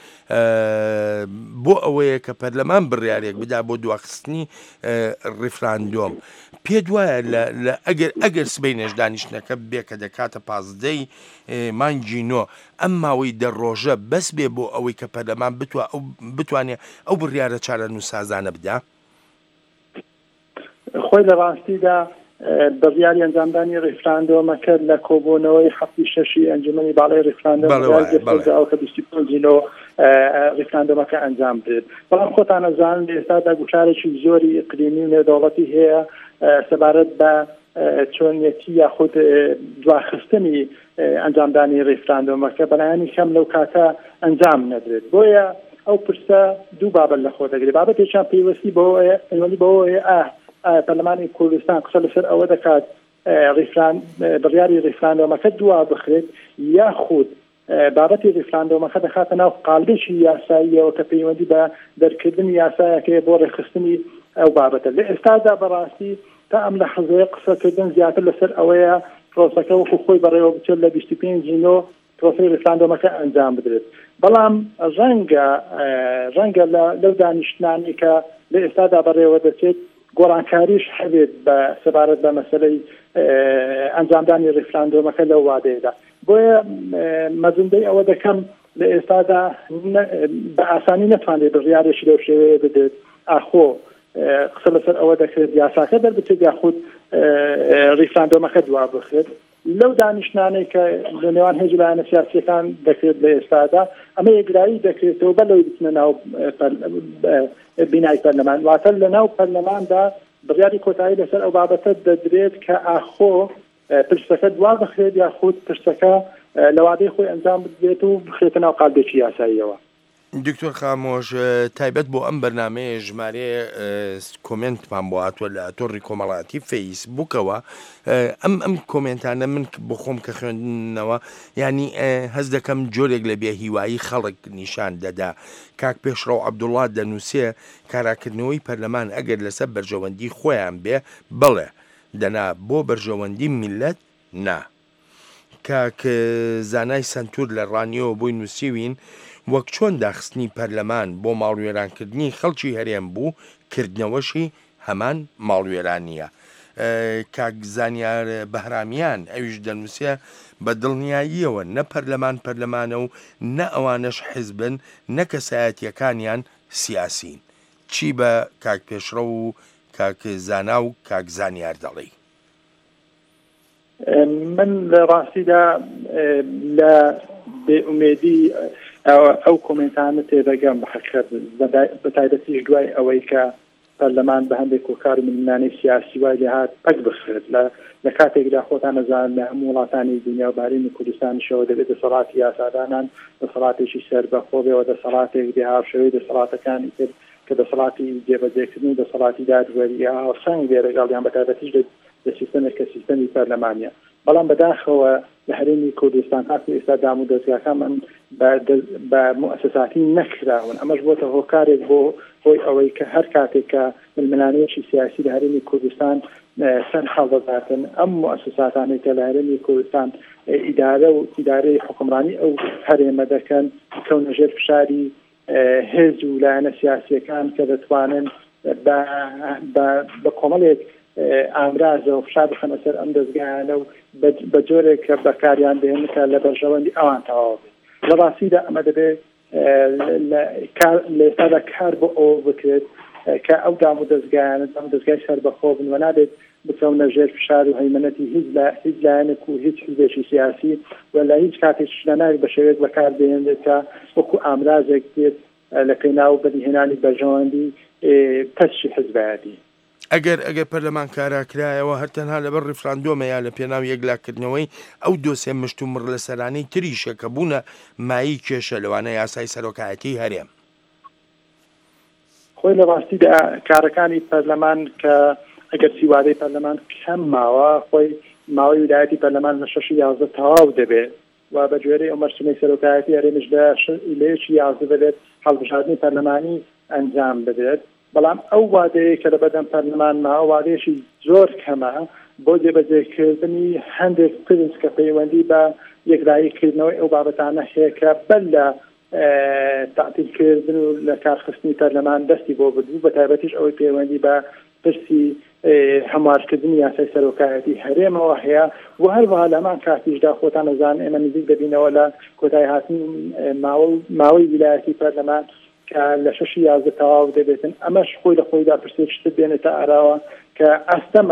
بۆ ئەوەیە کە پەرلەمان بڕیارێک بدا بۆ دواخستنی ڕفراندۆم. پێ دوایە ئەگەر سبەینێش دانیشتنەکە بێ کە دەکاتە 15 مانگی نۆ ئەم ماوەی دەڕۆژە بەس بێ بۆ ئەوەی کە پەرلەمان بتوانێت ئەو بڕیارە چارە نووسازانە بدا؟ خۆی لە ڕاستیدا بڕیاری ئەنجامدانی ڕێفراندۆمەکە لە کۆبوونەوەی هەفتی شەشی ئەنجومەنی باڵای ڕێفراندۆم کە 25 ڕێفراندۆمەکە ئەنجام بدرێت بەڵام خۆتان ئەزانن لە ئێستادا گوشارێکی زۆری ئیقلیمی و نێودەوڵەتی هەیە سەبارەت بە چۆنیەتی یاخود دواخستنی ئەنجامدانی ڕێفراندۆمەکە بەلایانی کەم لەو کاتە ئەنجام نەدرێت بۆیە ئەو پرسە دوو بابەت لە خۆ دەگرێت بابەتێکیان پەیوەستی بەوەیە پەرلەمانی کوردستان قسە لەسەر ئەوە دەکات بڕیاری ڕێفراندۆمەکە دوا بخرێت یاخود بابەتی ڕێفراندۆمەکە دەخاتە ناو قالبێکی یاساییەوە کە پەیوەندی بە دەرکردنی یاسایەکەیە بۆ ڕێخستنی ئەو بابەتە لە ئێستادا بەڕاستی تا ئەم لە حەزەیە قسەکردن زیاتر لەسەر ئەوەیە پرۆسەکە وەکو خۆی بەڕێوە بچێت لە 25 پرۆسەی ڕێفراندۆمەکە ئەنجام بدرێت بەڵام ڕەنگە لەو دانیشتنانی کە لە ئێستادا بەڕێوە دەچێت گۆڕانکاریش هەبێت بە سەبارەت بە مەسەلەی ئەنجامدانی ڕێفراندۆمەکە لەو وادەیەدا بۆیە مەزوندەی ئەوە دەکەم لە ئێستادا بە ئاسانی نەتوانێت بڕیارێکی لەو شێوەیە بدێت ئاخۆ قسە لەسەر ئەوە دەکرێت یاساکە دەربچێت یاخود ڕێفراندۆمەکە دوا بخرێت لەو دانیشتانەی کە لە نێوان هێز لایەنە سیاسیەکان دەکرێت لە ئێستادا ئەمە یەکرایی دەکرێتەوە بەلەوەی بچنە ناو بینای پەرلەمان واتە لە ناو پەرلەماندا بڕیاری کۆتایی لەسەر ئەو بابەتە دەدرێت کە ئاخۆ پرسەکە دوا بخرێت یاخود پرسەکە لە وادەی خۆی ئەنجام بدرێت و بخرێتە ناو قالبێکی یاساییەوە دکتۆر خامۆش تایبەت بۆ ئەم بەرنامەیە ژمارە کۆمنتمان بۆ هاتووە لە تۆڕی کۆمەڵاتی فەیسبوکەوە ئەم کۆمنتانە من بۆ خۆم کە خوێندنەوە ینی هەز دەکەم جۆرێک لە بێهیوایی خەڵک نیشان دەدا کاک پێشڕەو عەبدوڵڵا دەنووسێ کاراکردنەوەی پەرلەمان ئەگەر لەسەر بەرژەوەندی خۆیان بێ بڵێ دەنا بۆ بەرژەوەندی میلەت نا کاک زانای سنتور لە ڕانیەوە بۆی نووسیوین وەک چۆن داخستنی پەرلەمان بۆ ماڵوێرانکردنی خەڵکی هەرێم بوو کردنەوەشی هەمان ماڵوێرانیە کاک زانیار بەهرامیان ئەویش دەنووسێ بە دڵنیاییەوە نە پەرلەمان پەرلەمانە و نە ئەوانەش حیزبن نە کەسایەتیەکانیان سیاسین چی بە کاک پێشڕە و کاک زانا و کاک زانیار دەڵێ من لە ڕاستیدا لە بێئومێدی ئەو کۆمنتانە تێدەگەم بە حقیقەت بە تایبەتیش دوای ئەوەی کە پەرلەمان بە هەندێک کۆکار و ململانەی سیاسی وای لێهات پەک بخرێت لە کاتێکدا خۆتان نەزان لە هەموو وڵاتانی دنیا و بارینی کوردستانیشەوە دەبێت دەسەڵاتی یاسادانان دەسەڵاتێکی سەربەخۆ بێەوە دەسەڵاتێک بێهاوشەوەی دەسەڵاتەکانی تر کە دەسەڵاتی جێبەجێکردن و دەسەڵاتی دادوەریە هاوسەنگ بێ لەگەڵیان بە تایبەتیش لە سیستەمێک کە سیستەمی پەرلەمانیە بەڵام بەداخەوە لە هەرێمی کوردستان هاتی ئێستا دام و دەستگاکەمان بە مؤسساتی نەکراون ئەمەش بۆتە هۆکارێک بۆ هۆی ئەوەی کە هەر کاتێک کە ململانەیەکی سیاسی لە هەرێمی کوردستان سەر هەڵدەداتن ئەم مؤسساتانەی کە لە هەرێمی کوردستان ئیدارە و ئیدارەی حکومڕانی ئەو هەرێمە دەکەن کەونە ژێر فشاری هێز و لایەنە سیاسیەکان کە دەتوانن بە کۆمەڵێک ئامرازە و فشار بخەنە سەر ئەم دەستگایانە و بە جۆرێک کە بەکاریان دێنکە لە بەرژەوەندی ئەوان تەواو بێت لە ڕاستیدا ئەمە دەبێت لە ئێستادا کار بۆ ئەوە بکرێت کە ئەو دام و دەستگایانە دام و دەستگای سەربەخۆ بن و نابێت بچەونە ژێر فشار و هەیمەنەتی هیچ لایەنێک و هیچ حیزبێکی سیاسی و لە هیچ کاتێکش نەناوی بە شێوەیەک بەکار دێنێت کە وەکو ئامرازێک بێت لە پێناو بەدیهێنانی بەرژەوەندی پەسشی حیزبایەتی ئەگەر پەرلەمان کاراکرایەوە هەر تەنها لەبەر ڕێفراندۆمە یا لە پێناو یەکلاکردنەوەی ئەو دۆسێ مشت و مڕ لە سەرانەی تریشە کە بوونە مایی کێشە لەوانە یاسای سەرۆکایەتی هەرێم خۆی لە ڕاستیدا کارەکانی پەرلەمان کە ئەگەر سیوادەی پەرلەمان کەم ماوە خۆی ماوەی ویلایەتی پەرلەمان لە 6 تەواو دەبێت و بە گوێرەی ئەو مەرسومەی سەرۆکایەتی هەرێمیش لەیەکی 11 بێت هەڵبژاردننی پەرلەمانی ئەنجام بدرێت بەڵام ئەو وادەیە کە لە بەدەم پەرلەمان ماوە وادەیەکی زۆر کەمە بۆ جێبەجێکردنی هەندێک پرس کە پەیوەندی بە یەکلاییکردنەوەی ئەو بابەتانە هەیە کە بەر لە تاعتیلکردن و لە کارخستنی پەرلەمان دەستی بۆ بردبوو بە تایبەتیش ئەوەی پەیوەندی بە پرسی هەموارکردنی یاسای سەرۆکایەتی هەرێمەوە هەیە و هەروەها لەمان کاتیشدا خۆتان نەزان ئێمە نزیک دەبینەوە لە کۆتایی هاتنی ماوەی ویلایەتی پەرلەمان کە لە 6 تەواو دەبێتن ئەمەش خۆی لە خۆیدا پرسێکشتر بێنێتە ئاراوە کە ئەستەمە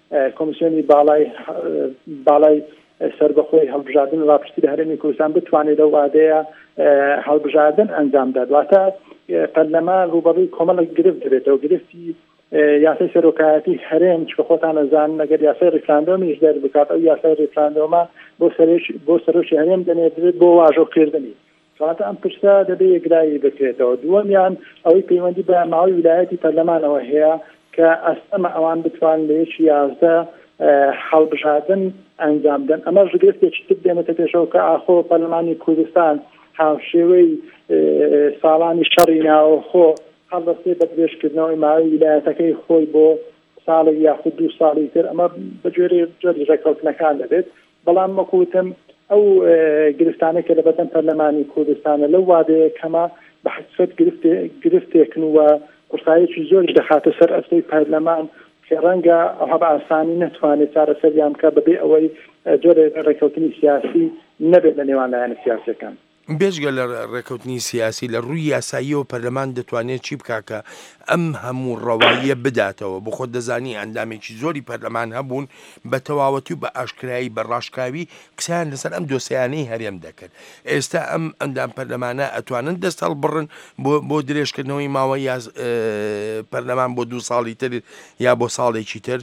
کۆمیسیۆنی باڵای سربەخۆی هەڵبژاردن ڕاپرسی لە هەرێمی کوردستان بتوانێت لەو وادەیە هەڵبژاردن ئەنجام داد واتە پەرلەمان ڕوبەڕووی کۆمەڵێک گرفت دەبێتەوە گرفتی یاسای سەرۆکایەتی هەرێم چکە خۆتان ئەزان ئەگەر یاسای ڕیفراندۆمیش دەربکات ئەو یاسای ڕیفراندۆمە بۆ سەرۆکی هەرێم دەنێدرێت بۆ واژۆکردنی کەواتە ئەم پرسە دەبێت یەکلایی بکرێتەوە دووەمیان ئەوەی پەیوەندی بە ماوەی ویلایەتی پەرلەمانەوە هەیە کە ئەستەمە ئەوان بتوان لە یەکی 11 هەڵبژاردن ئەنجام بدەن ئەمە ژگرفتێکی تر دێنێتە پێشەوە کە ئاخۆ پەرلەمانی کوردستان هاوشێوەی ساڵانی شەڕی ناوەخۆ هەڵدەستێ بە درێژکردنەوەی ماوەی ویلایەتەکەی خۆی بۆ ساڵێک یاخود 2 ساڵی تر ئەمە بەگوێرە جۆری ڕێکەوتنەکان دەبێت بەڵام وەکوتم ئەو گرفتانەی کە لە بەردەم پەرلەمانی کوردستانە لەو وادەیە کەمە بە حەسفەت گرفتێکن و قورسایەکی زۆری دەخاتە سەر ئەستەی پەرلەمان کە ڕەنگە ئەوها بە ئاسانی نەتوانێت چارەسەریان بکە بەبێ ئەوەی جۆرە ڕێکەوتنی سیاسی نەبێت لە نێوان لایەنە سیاسیەکان بێژگە لە ڕێکەوتنی سیاسی لە ڕووی یاساییەوە پەرلەمان دەتوانێت چی بکاکە ئەم هەموو ڕەواییە بداتەوە بۆ خۆت دەزانی ئەندامێکی زۆری پەرلەمان هەبوون بە تەواوەتی و بە ئاشکرایی بە ڕاشکاوی قسەیان لەسەر ئەم دۆسیانەی هەرێم دەکرد ئێستا ئەم ئەندام پەرلەمانە ئەتوانن دەست هەڵبڕن بۆ درێژکردنەوەی ماوەی پەرلەمان بۆ 2 ساڵی تر یا بۆ ساڵێکی تر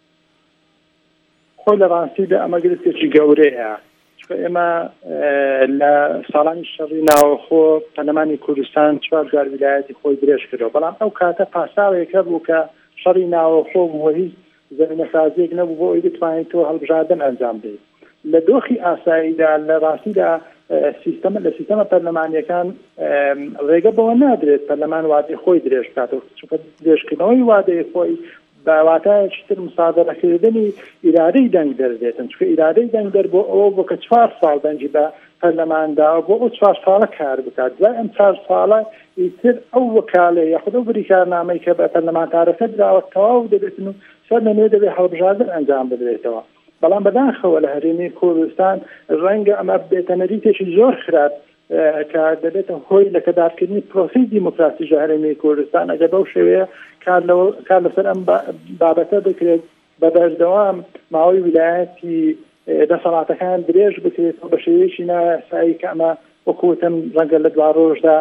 خۆی لە ڕاستیدا ئەمە گرفتێکی گەورەیە ئێمە لە ساڵانی شەڕی ناوەخۆ پەرلەمانی کوردستان 4 جار ویلایەتی خۆی درێژ کردەوە بەڵام ئەو کاتە پاساوێکە بوو کە شەڕی ناوەخۆ بووە هیچ زەمینەسازیەک نەبوو بۆ ئەوەی بتوانێت تۆ هەڵبژاردن ئەنجام بدەیت لە دۆخی ئاساییدا لە ڕاستیدا لە سیستەمە پەرلەمانیەکان ڕێگە بەوە نادرێت پەرلەمان وادەی خۆی درێژ بکاتەوە چونکە درێژکردنەوەی وادەی خۆی باواتایەکی تر مسادەرەکردنی ئیرادەی دەنگ دەردێتن چونکە ئیرادەی دەنگ دەر بۆ ئەوە بۆ کە 4 ساڵ دەنگی بە پەرلەمانداوە بۆ ئەو 4 ساڵە کار بکات دوای ئەم 4 ساڵە ئیتر ئەو وەکالەیە یاخود ئەو بریکارنامەی کە بە پەرلەمانتارەکە دراوە تەواو دەبێتن و سەر لەنوێ دەبێت هەڵبژاردن ئەنجام بدرێتەوە بەڵام بەداخەوە لە هەرێمی کوردستان ڕەنگە ئەمە بێتە نەریتێکی زۆر خراپ کە دەبێتە هۆی لە کەدارکردنی پرۆسی دیموکراسی هەرێمی کوردستان ئەگەر بەو شێوەیە کار لەسەر ئەم بابەتە بکرێت بە بەردەوام ماوەی ویلایەتی دەسەڵاتەکان درێژ بکرێتەوە بە شێوەیەکی نایاسایی کە ئەمە وەکوتم ڕەنگە لە 2 ڕۆژدا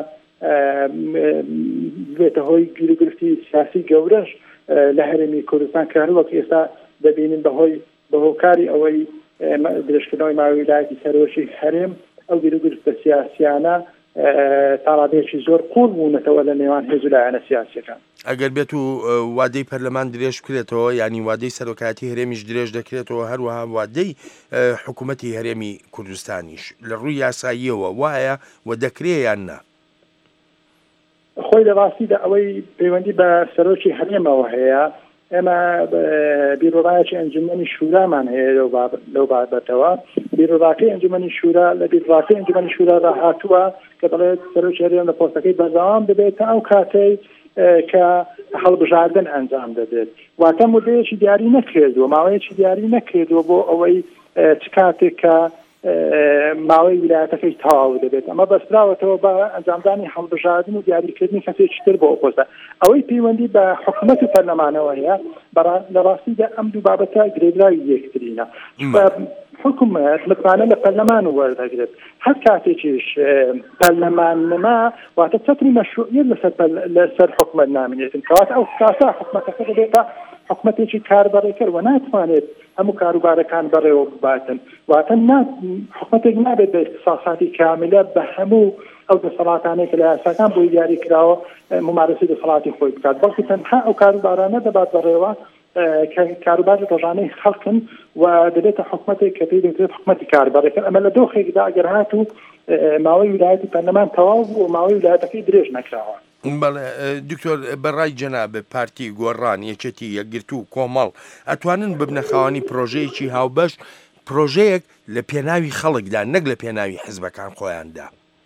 بێتە هۆی گیرگرفتی سیاسی گەورەش لە هەرێمی کوردستان کە هەروەک ئێستا دەبینین بە هۆکاری ئەوەی درێژکردنەوەی ماوەی ویلایەتی سەرۆکی هەرێم ئەو گیرگرفتە سیاسیانە تاڕادێکی زۆر قوڵ بوونەتەوە لە نێوان هێز و لایەنە سیاسیەکان ئەگەر بێت و وادەی پەرلەمان درێژ بکرێتەوە ینی وادەی سەرۆکایەتی هەرێمیش درێژ دەکرێتەوە هەروەها وادەی حکوومەتی هەرێمی کوردستانیش لە ڕووی یاساییەوە وایە و دەکرێت یان نا خۆی لە ڕاستیدا ئەوەی پەیوەندی بە سەرۆکی هەرێمەوە هەیە ئێمە بیرۆڕایەکی ئەنجومەنی شورامان هەیە لەو بابەتەوە بیرۆڕاکەی ئەنجومەنی شورا لە بیرڕاکەی ئەنجومەنی شورا ڕاهاتووە کە دەڵێت سەرۆکی هەرێم لە پۆستەکەی بەردەوام دەبێت تا ئەو کاتەی کە هەڵبژاردن ئەنجام دەبێت واتە مودەیەکی دیاری نەکردووە ماوەیەکی دیاری نەکردووە بۆ ئەوەی چ کاتێک کە ماوەی ویلایەتەکەی تەواو دەبێت ئەمە بەستراوەتەوە بە ئەنجامدانی هەڵبژاردن و دیاریکردنی کەسێکی تر بۆ ئۆپۆزە ئەوەی پەیوەندی بە حکوومەت و پەرلەمانەوە هەیە لە ڕاستیدا ئەم دوو بابەتە گرێدراوی یەکترینە حکوومەت متمانە لە پەرلەمان وەردەگرێت هەر کاتێکیش پەرلەمان نەما واتە چەتری مەشروعیەت لەسەر حکوومەت نامێنێتن کەواتە ئەو کاتە حکوومەتەکە دەبێتە حکوومەتێکی کاربەڕێکرد و ناتوانێت هەموو کاروبارەکان بەڕێوە بباتن واتە حکوومەتێک نابێت بە اختصاصاتی کاملە بە هەموو ئەو دەسەڵاتانەی کە لە یاساکان بۆی دیاری کراوە ممارەسی دەسەڵاتی خۆی بکات بەڵکو تەنها ئەو کاروبارانە دەبات بەڕێوە کاروباری ڕۆژانەی خەڵکن و دەبێتە حکوومەتێک کە پێی دەکرێت حکوومەتی کاربەڕێکرد ئەمە لە دۆخێکدا ئەگەر هاتوو ماوەی ویلایەتی پەرلەمان تەواو بوو و ماوەی ویلایەتەکەی درێژ نەکراوە دکتۆر بەڕای جەناب پارتی گۆڕان یەکێتی یەکگرتو و کۆمەڵ ئەتوانن ببنە خاوەنی پرۆژەیەکی هاوبەش پرۆژەیەک لە پێناوی خەڵکدا نەک لە پێناوی حیزبەکان خۆیاندا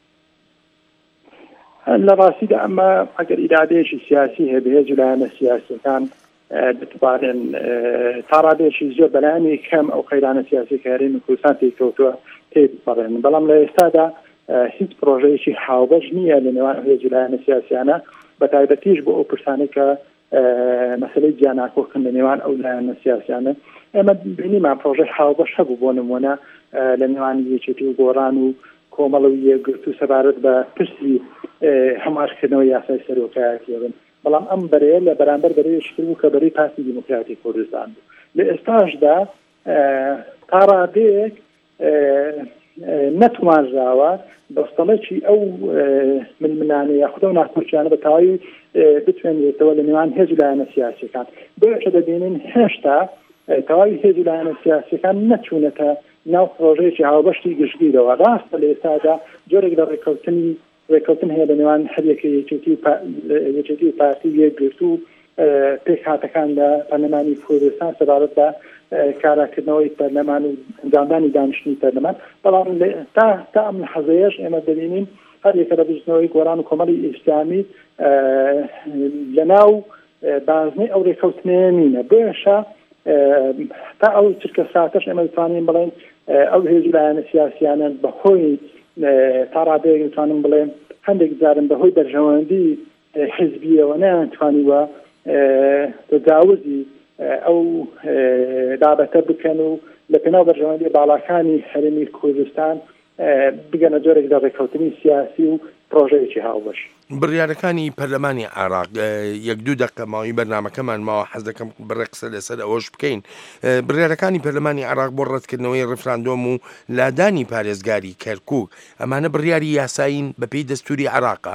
لە ڕاستیدا ئەمە ئەگەر ئیرادەیەکی سیاسی هەیە بەهێز و لایەنە سیاسیەکان دەتوانن تاڕادێکی زۆر بەلایانی کەم ئەو قەیرانە سیاسی کە هەرێمی کوردستان تێکەوتووە تێبڕێن بەڵام لە ئێستادا هیچ پرۆژەیەکی هاوبەش نییە لە نێوان هێز و لایەنە سیاسیانە بە تایبەتیش بۆ ئەو پرسانەی کە مەسلەی جیاناکۆکن لە نێوان ئەو لایەنە سیاسیانە ئێمە بینیمان پرۆژەی هاوبەش هەبوو بۆ نمونە لە نێوان یەکێتی و گۆڕان و کۆمەڵ و یەکگرتو سەبارەت بە پرسی هەماشکردنەوە یاسای سەرۆکایەتی بن بەڵام ئەم بەرەیە لە بەرامبەر بەرەیەشتر بوو کە بەرەی پارتی دیموکراتی کوردستان بوو لە ئێستاشدا تا ڕادەیەک نەتوانراوە دەستەڵەکی ئەو ململانە یاخودە و ناکۆچیانە بە تەواوی بتوێنێتەوە لە نێوان هێز و لایەنە سیاسیەکان بۆیە دەبینین هێشتا تەواوی هێز و لایەنە سیاسیەکان نەچوونەتە ناو پرۆژەیەکی هاوبەشتی گشتگیرەوە ڕاستە لە ئێستادا جۆرێک لە ڕێکەوتن هەیە لە نێوان هەرێکی یەکێتی و پارتی یەکگرتو و پێکهاتەکان لە پەرلەمانی کوردستان سەبارەت بە کاراکردنەوەی پەرلەمان و ئەنجامدانی دانیشتنی پەرلەمان بەڵام تا ئەم حەزەیەش ئێمە دەبینیم هەر یەکە لە بژنەوەی گۆڕان و کۆمەڵی ئیسلامی لەناو بازنەی ئەو ڕێکەوتنەیە نینە بۆیەشە تا ئەو چرکە ساتەش ئێمە دەتوانین بڵێن ئەو هێز و لایەنە سیاسیانە بەهۆی تا ڕادەیەک دەتوانم بڵێن هەندێک جارن بەهۆی بەرژەوەندی حزبیەوە نەیانتوانیوە تجاوزی ئەو دابەتە بکەن و لە پێناو بەرژەوەندی باڵاکانی هەرێمی کوردستان بگەنە جۆرێک لە ڕێکەوتنی سیاسی و پرۆژەیەکی هاوبەش. بڕیارەکانی پەرلەمانی عێراق یەک دوو دقە ماوەی بەرنامەکەمان ماوە حەز دەکەم بڕێقسە لەسەر ئەوەش بکەین بڕیارەکانی پەرلەمانی عێراق بۆ ڕەتکردنەوەی ڕفراندۆم و لادانی پارێزگاری کەرکووک ئەمانە بڕیاری یاساین بەپێی دەستوری عێراقە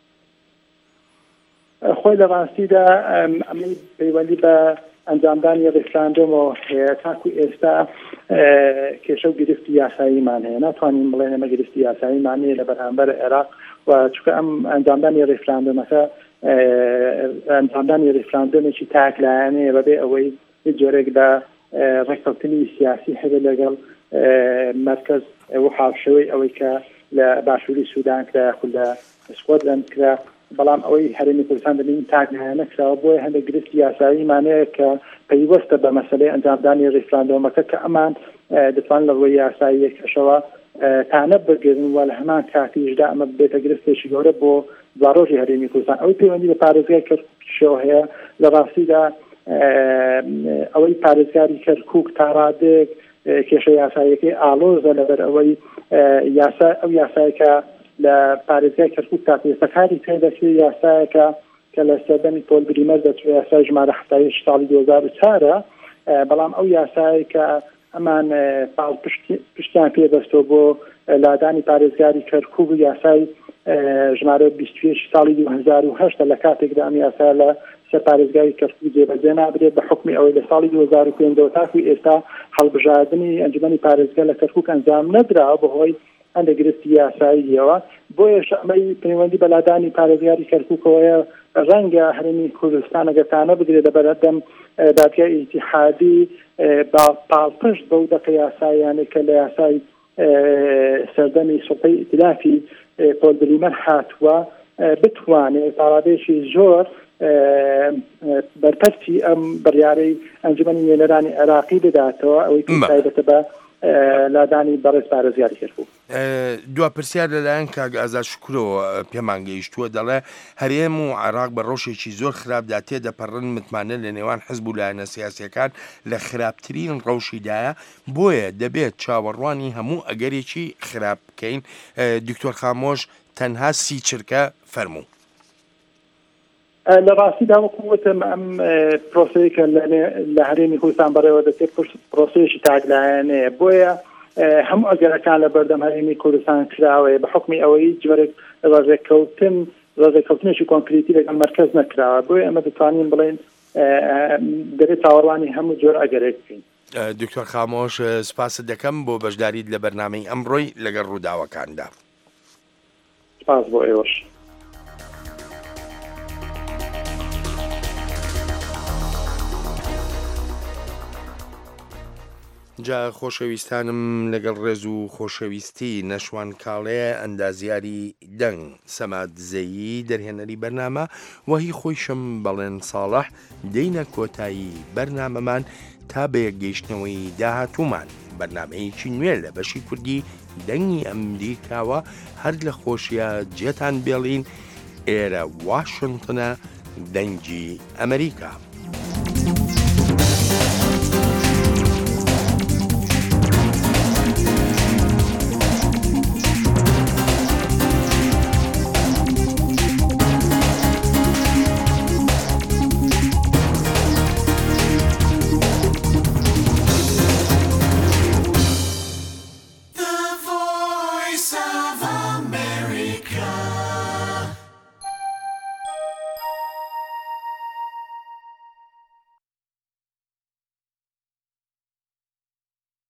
خۆی لە ڕاستیدا ئەمەی پەیوەندی بە ئەنجامدانی ڕفراندۆمەوە هەیە تاکو ئێستا کێشە و گرفتی یاساییمان هەیە ناتوانین بڵێن ئەمە گرفتی یاساییمان هەیە لە بەرامبەر عێراق و چونکە ئەم ئەنجامدانی ڕفراندۆمەکە ئەنجامدانی ڕفراندۆمێکی تاکلایەنەیە بەبێ ئەوەی جۆرێک لە ڕێککەوتنی سیاسی هەبێت لەگەڵ مرکز و حاوشەوەی ئەوەی کە لە باشووری سوودان کرا خو لە سکۆتلەند کرا بەڵام ئەوەی هەرێمی کوردستان دەبین تاکلایەنە کراوە بۆیە هەندێک گرفتی یاساییمانەیە کە پەیوەستە بە مەسەلەی ئەنجامدانی ڕفراندۆمەکە کە ئەمان دەتوان لە ڕووی یاسایی کەشەوە تانە بگرن و لە هەمان کاتیشدا ئەمە بێتە گرفتێکی گەورە بۆ دواڕۆژی هەرێمی کوردستان ئەوەی پەیوەندی بە پارێزگای کەرکووکەوە هەیە لە ڕاستیدا ئەوەی پارێزگاری کەرکووک تا ڕادێک کێشە یاساییەکەی ئالۆزە لەبەر ئەوەی ئەو یاسایەکە لە پارێزگای کەرکووک تا پێستەکاری پێدەچێت یاسایەکە کە لە سەردەمی پۆل بریمەر دەچێت یاسای ژمارە 7 ساڵی 2004 بەڵام ئەو یاسایی کە ئەمان پشتیان پێدەستەوە بۆ لادانی پارێزگاری کەرکووک و یاسای ژمارە 21 ساڵی 2008 لە کاتێکدا ئەم یاسا لە سەر پارێزگاری کەرکووک جێبەجێ نابرێت بە حکمی ئەوەی لە ساڵی 2005 تاکو ئێستا هەڵبژاردننی ئەنجومەنی پارێزگا لە کەرکووک ئەنجام نەدراوە بەهۆی هەندێک گرفتی یاساییەوە بۆیە ئەمەی پەیوەندی بەلادانی پارێزگاری کەرکووکەوەیە ڕەنگە هەرێمی کوردستان ئەگەرتانە بگرێت لەبەردەم دادگای ئیتیحادی با پاڵپشت بەو دەقە یاساییانە کە لە یاسای سەردەمی سوڵتەی ئیتلافی پۆل بریمەر هاتووە بتوانێت پاڵادێکی زۆر بەرپەرچی ئەم بڕیارەی ئەنجومەنی نوێنەرانی عێراقی بداتەوە ئەوەی تایبەتە بە لادانی بەڕێز پارێزگاری کەرکووک دوا پرسیار لەلایەن کاک ئازاد شکرەوە پێمان گەیشتووە دەڵێ هەرێم و عێراق بە ڕۆژێکی زۆر خراپدا تێدەپەڕن متمانە لە نێوان حزب و لایەنە سیاسیەکان لە خراپترین ڕەوشیدایە بۆیە دەبێت چاوەڕوانی هەموو ئەگەرێکی خراپ بکەین دکتۆر خامۆش تەنها سی چرکە فەرموو لە ڕاستیدا وەکووتم ئەم پرۆسەیەکە لە هەرێمی کوردستان بەڕێوە دەچێت پرۆسەیەکی تاکلایەنەیە بۆیە هەموو ئەگەرەکان لە بەردەم هەرێمی کوردستان کراوەیە بە حکمی ئەوەی جۆرێک ڕێکەوتنێکی کۆنکریتی لەگەڵ مەرکەز نەکراوە بۆیە ئەمە دەتوانین بڵێن دەبێت چاوەڕوانی هەموو جۆر ئەگەرێک بکەین دکتۆر خامۆش سپاس دەکەم بۆ بەشداریت لە بەرنامەی ئەمڕۆی لەگەڵ ڕووداوەکاندا سپاس بۆ ئێوەش جا خۆشەویستانم لەگەڵ ڕێز و خۆشەویستی نەشوان کاڵەیە ئەندازیاری دەنگ سەماد زەیی دەرهێنەری بەرنامە وهی خۆیشم بەڵێن ساڵح دەینە کۆتایی بەرنامەمان تا بە یەکگەیشتنەوەی داهاتوومان بەرنامەیەکی نوێ لە بەشی کوردی دەنگی ئەمریکاوە هەر لە خۆشیە جێتان بێڵین ئێرە واشنگتنە دەنگی ئەمریکا.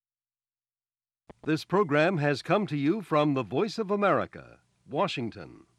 This program has come to you from the Voice of America, Washington.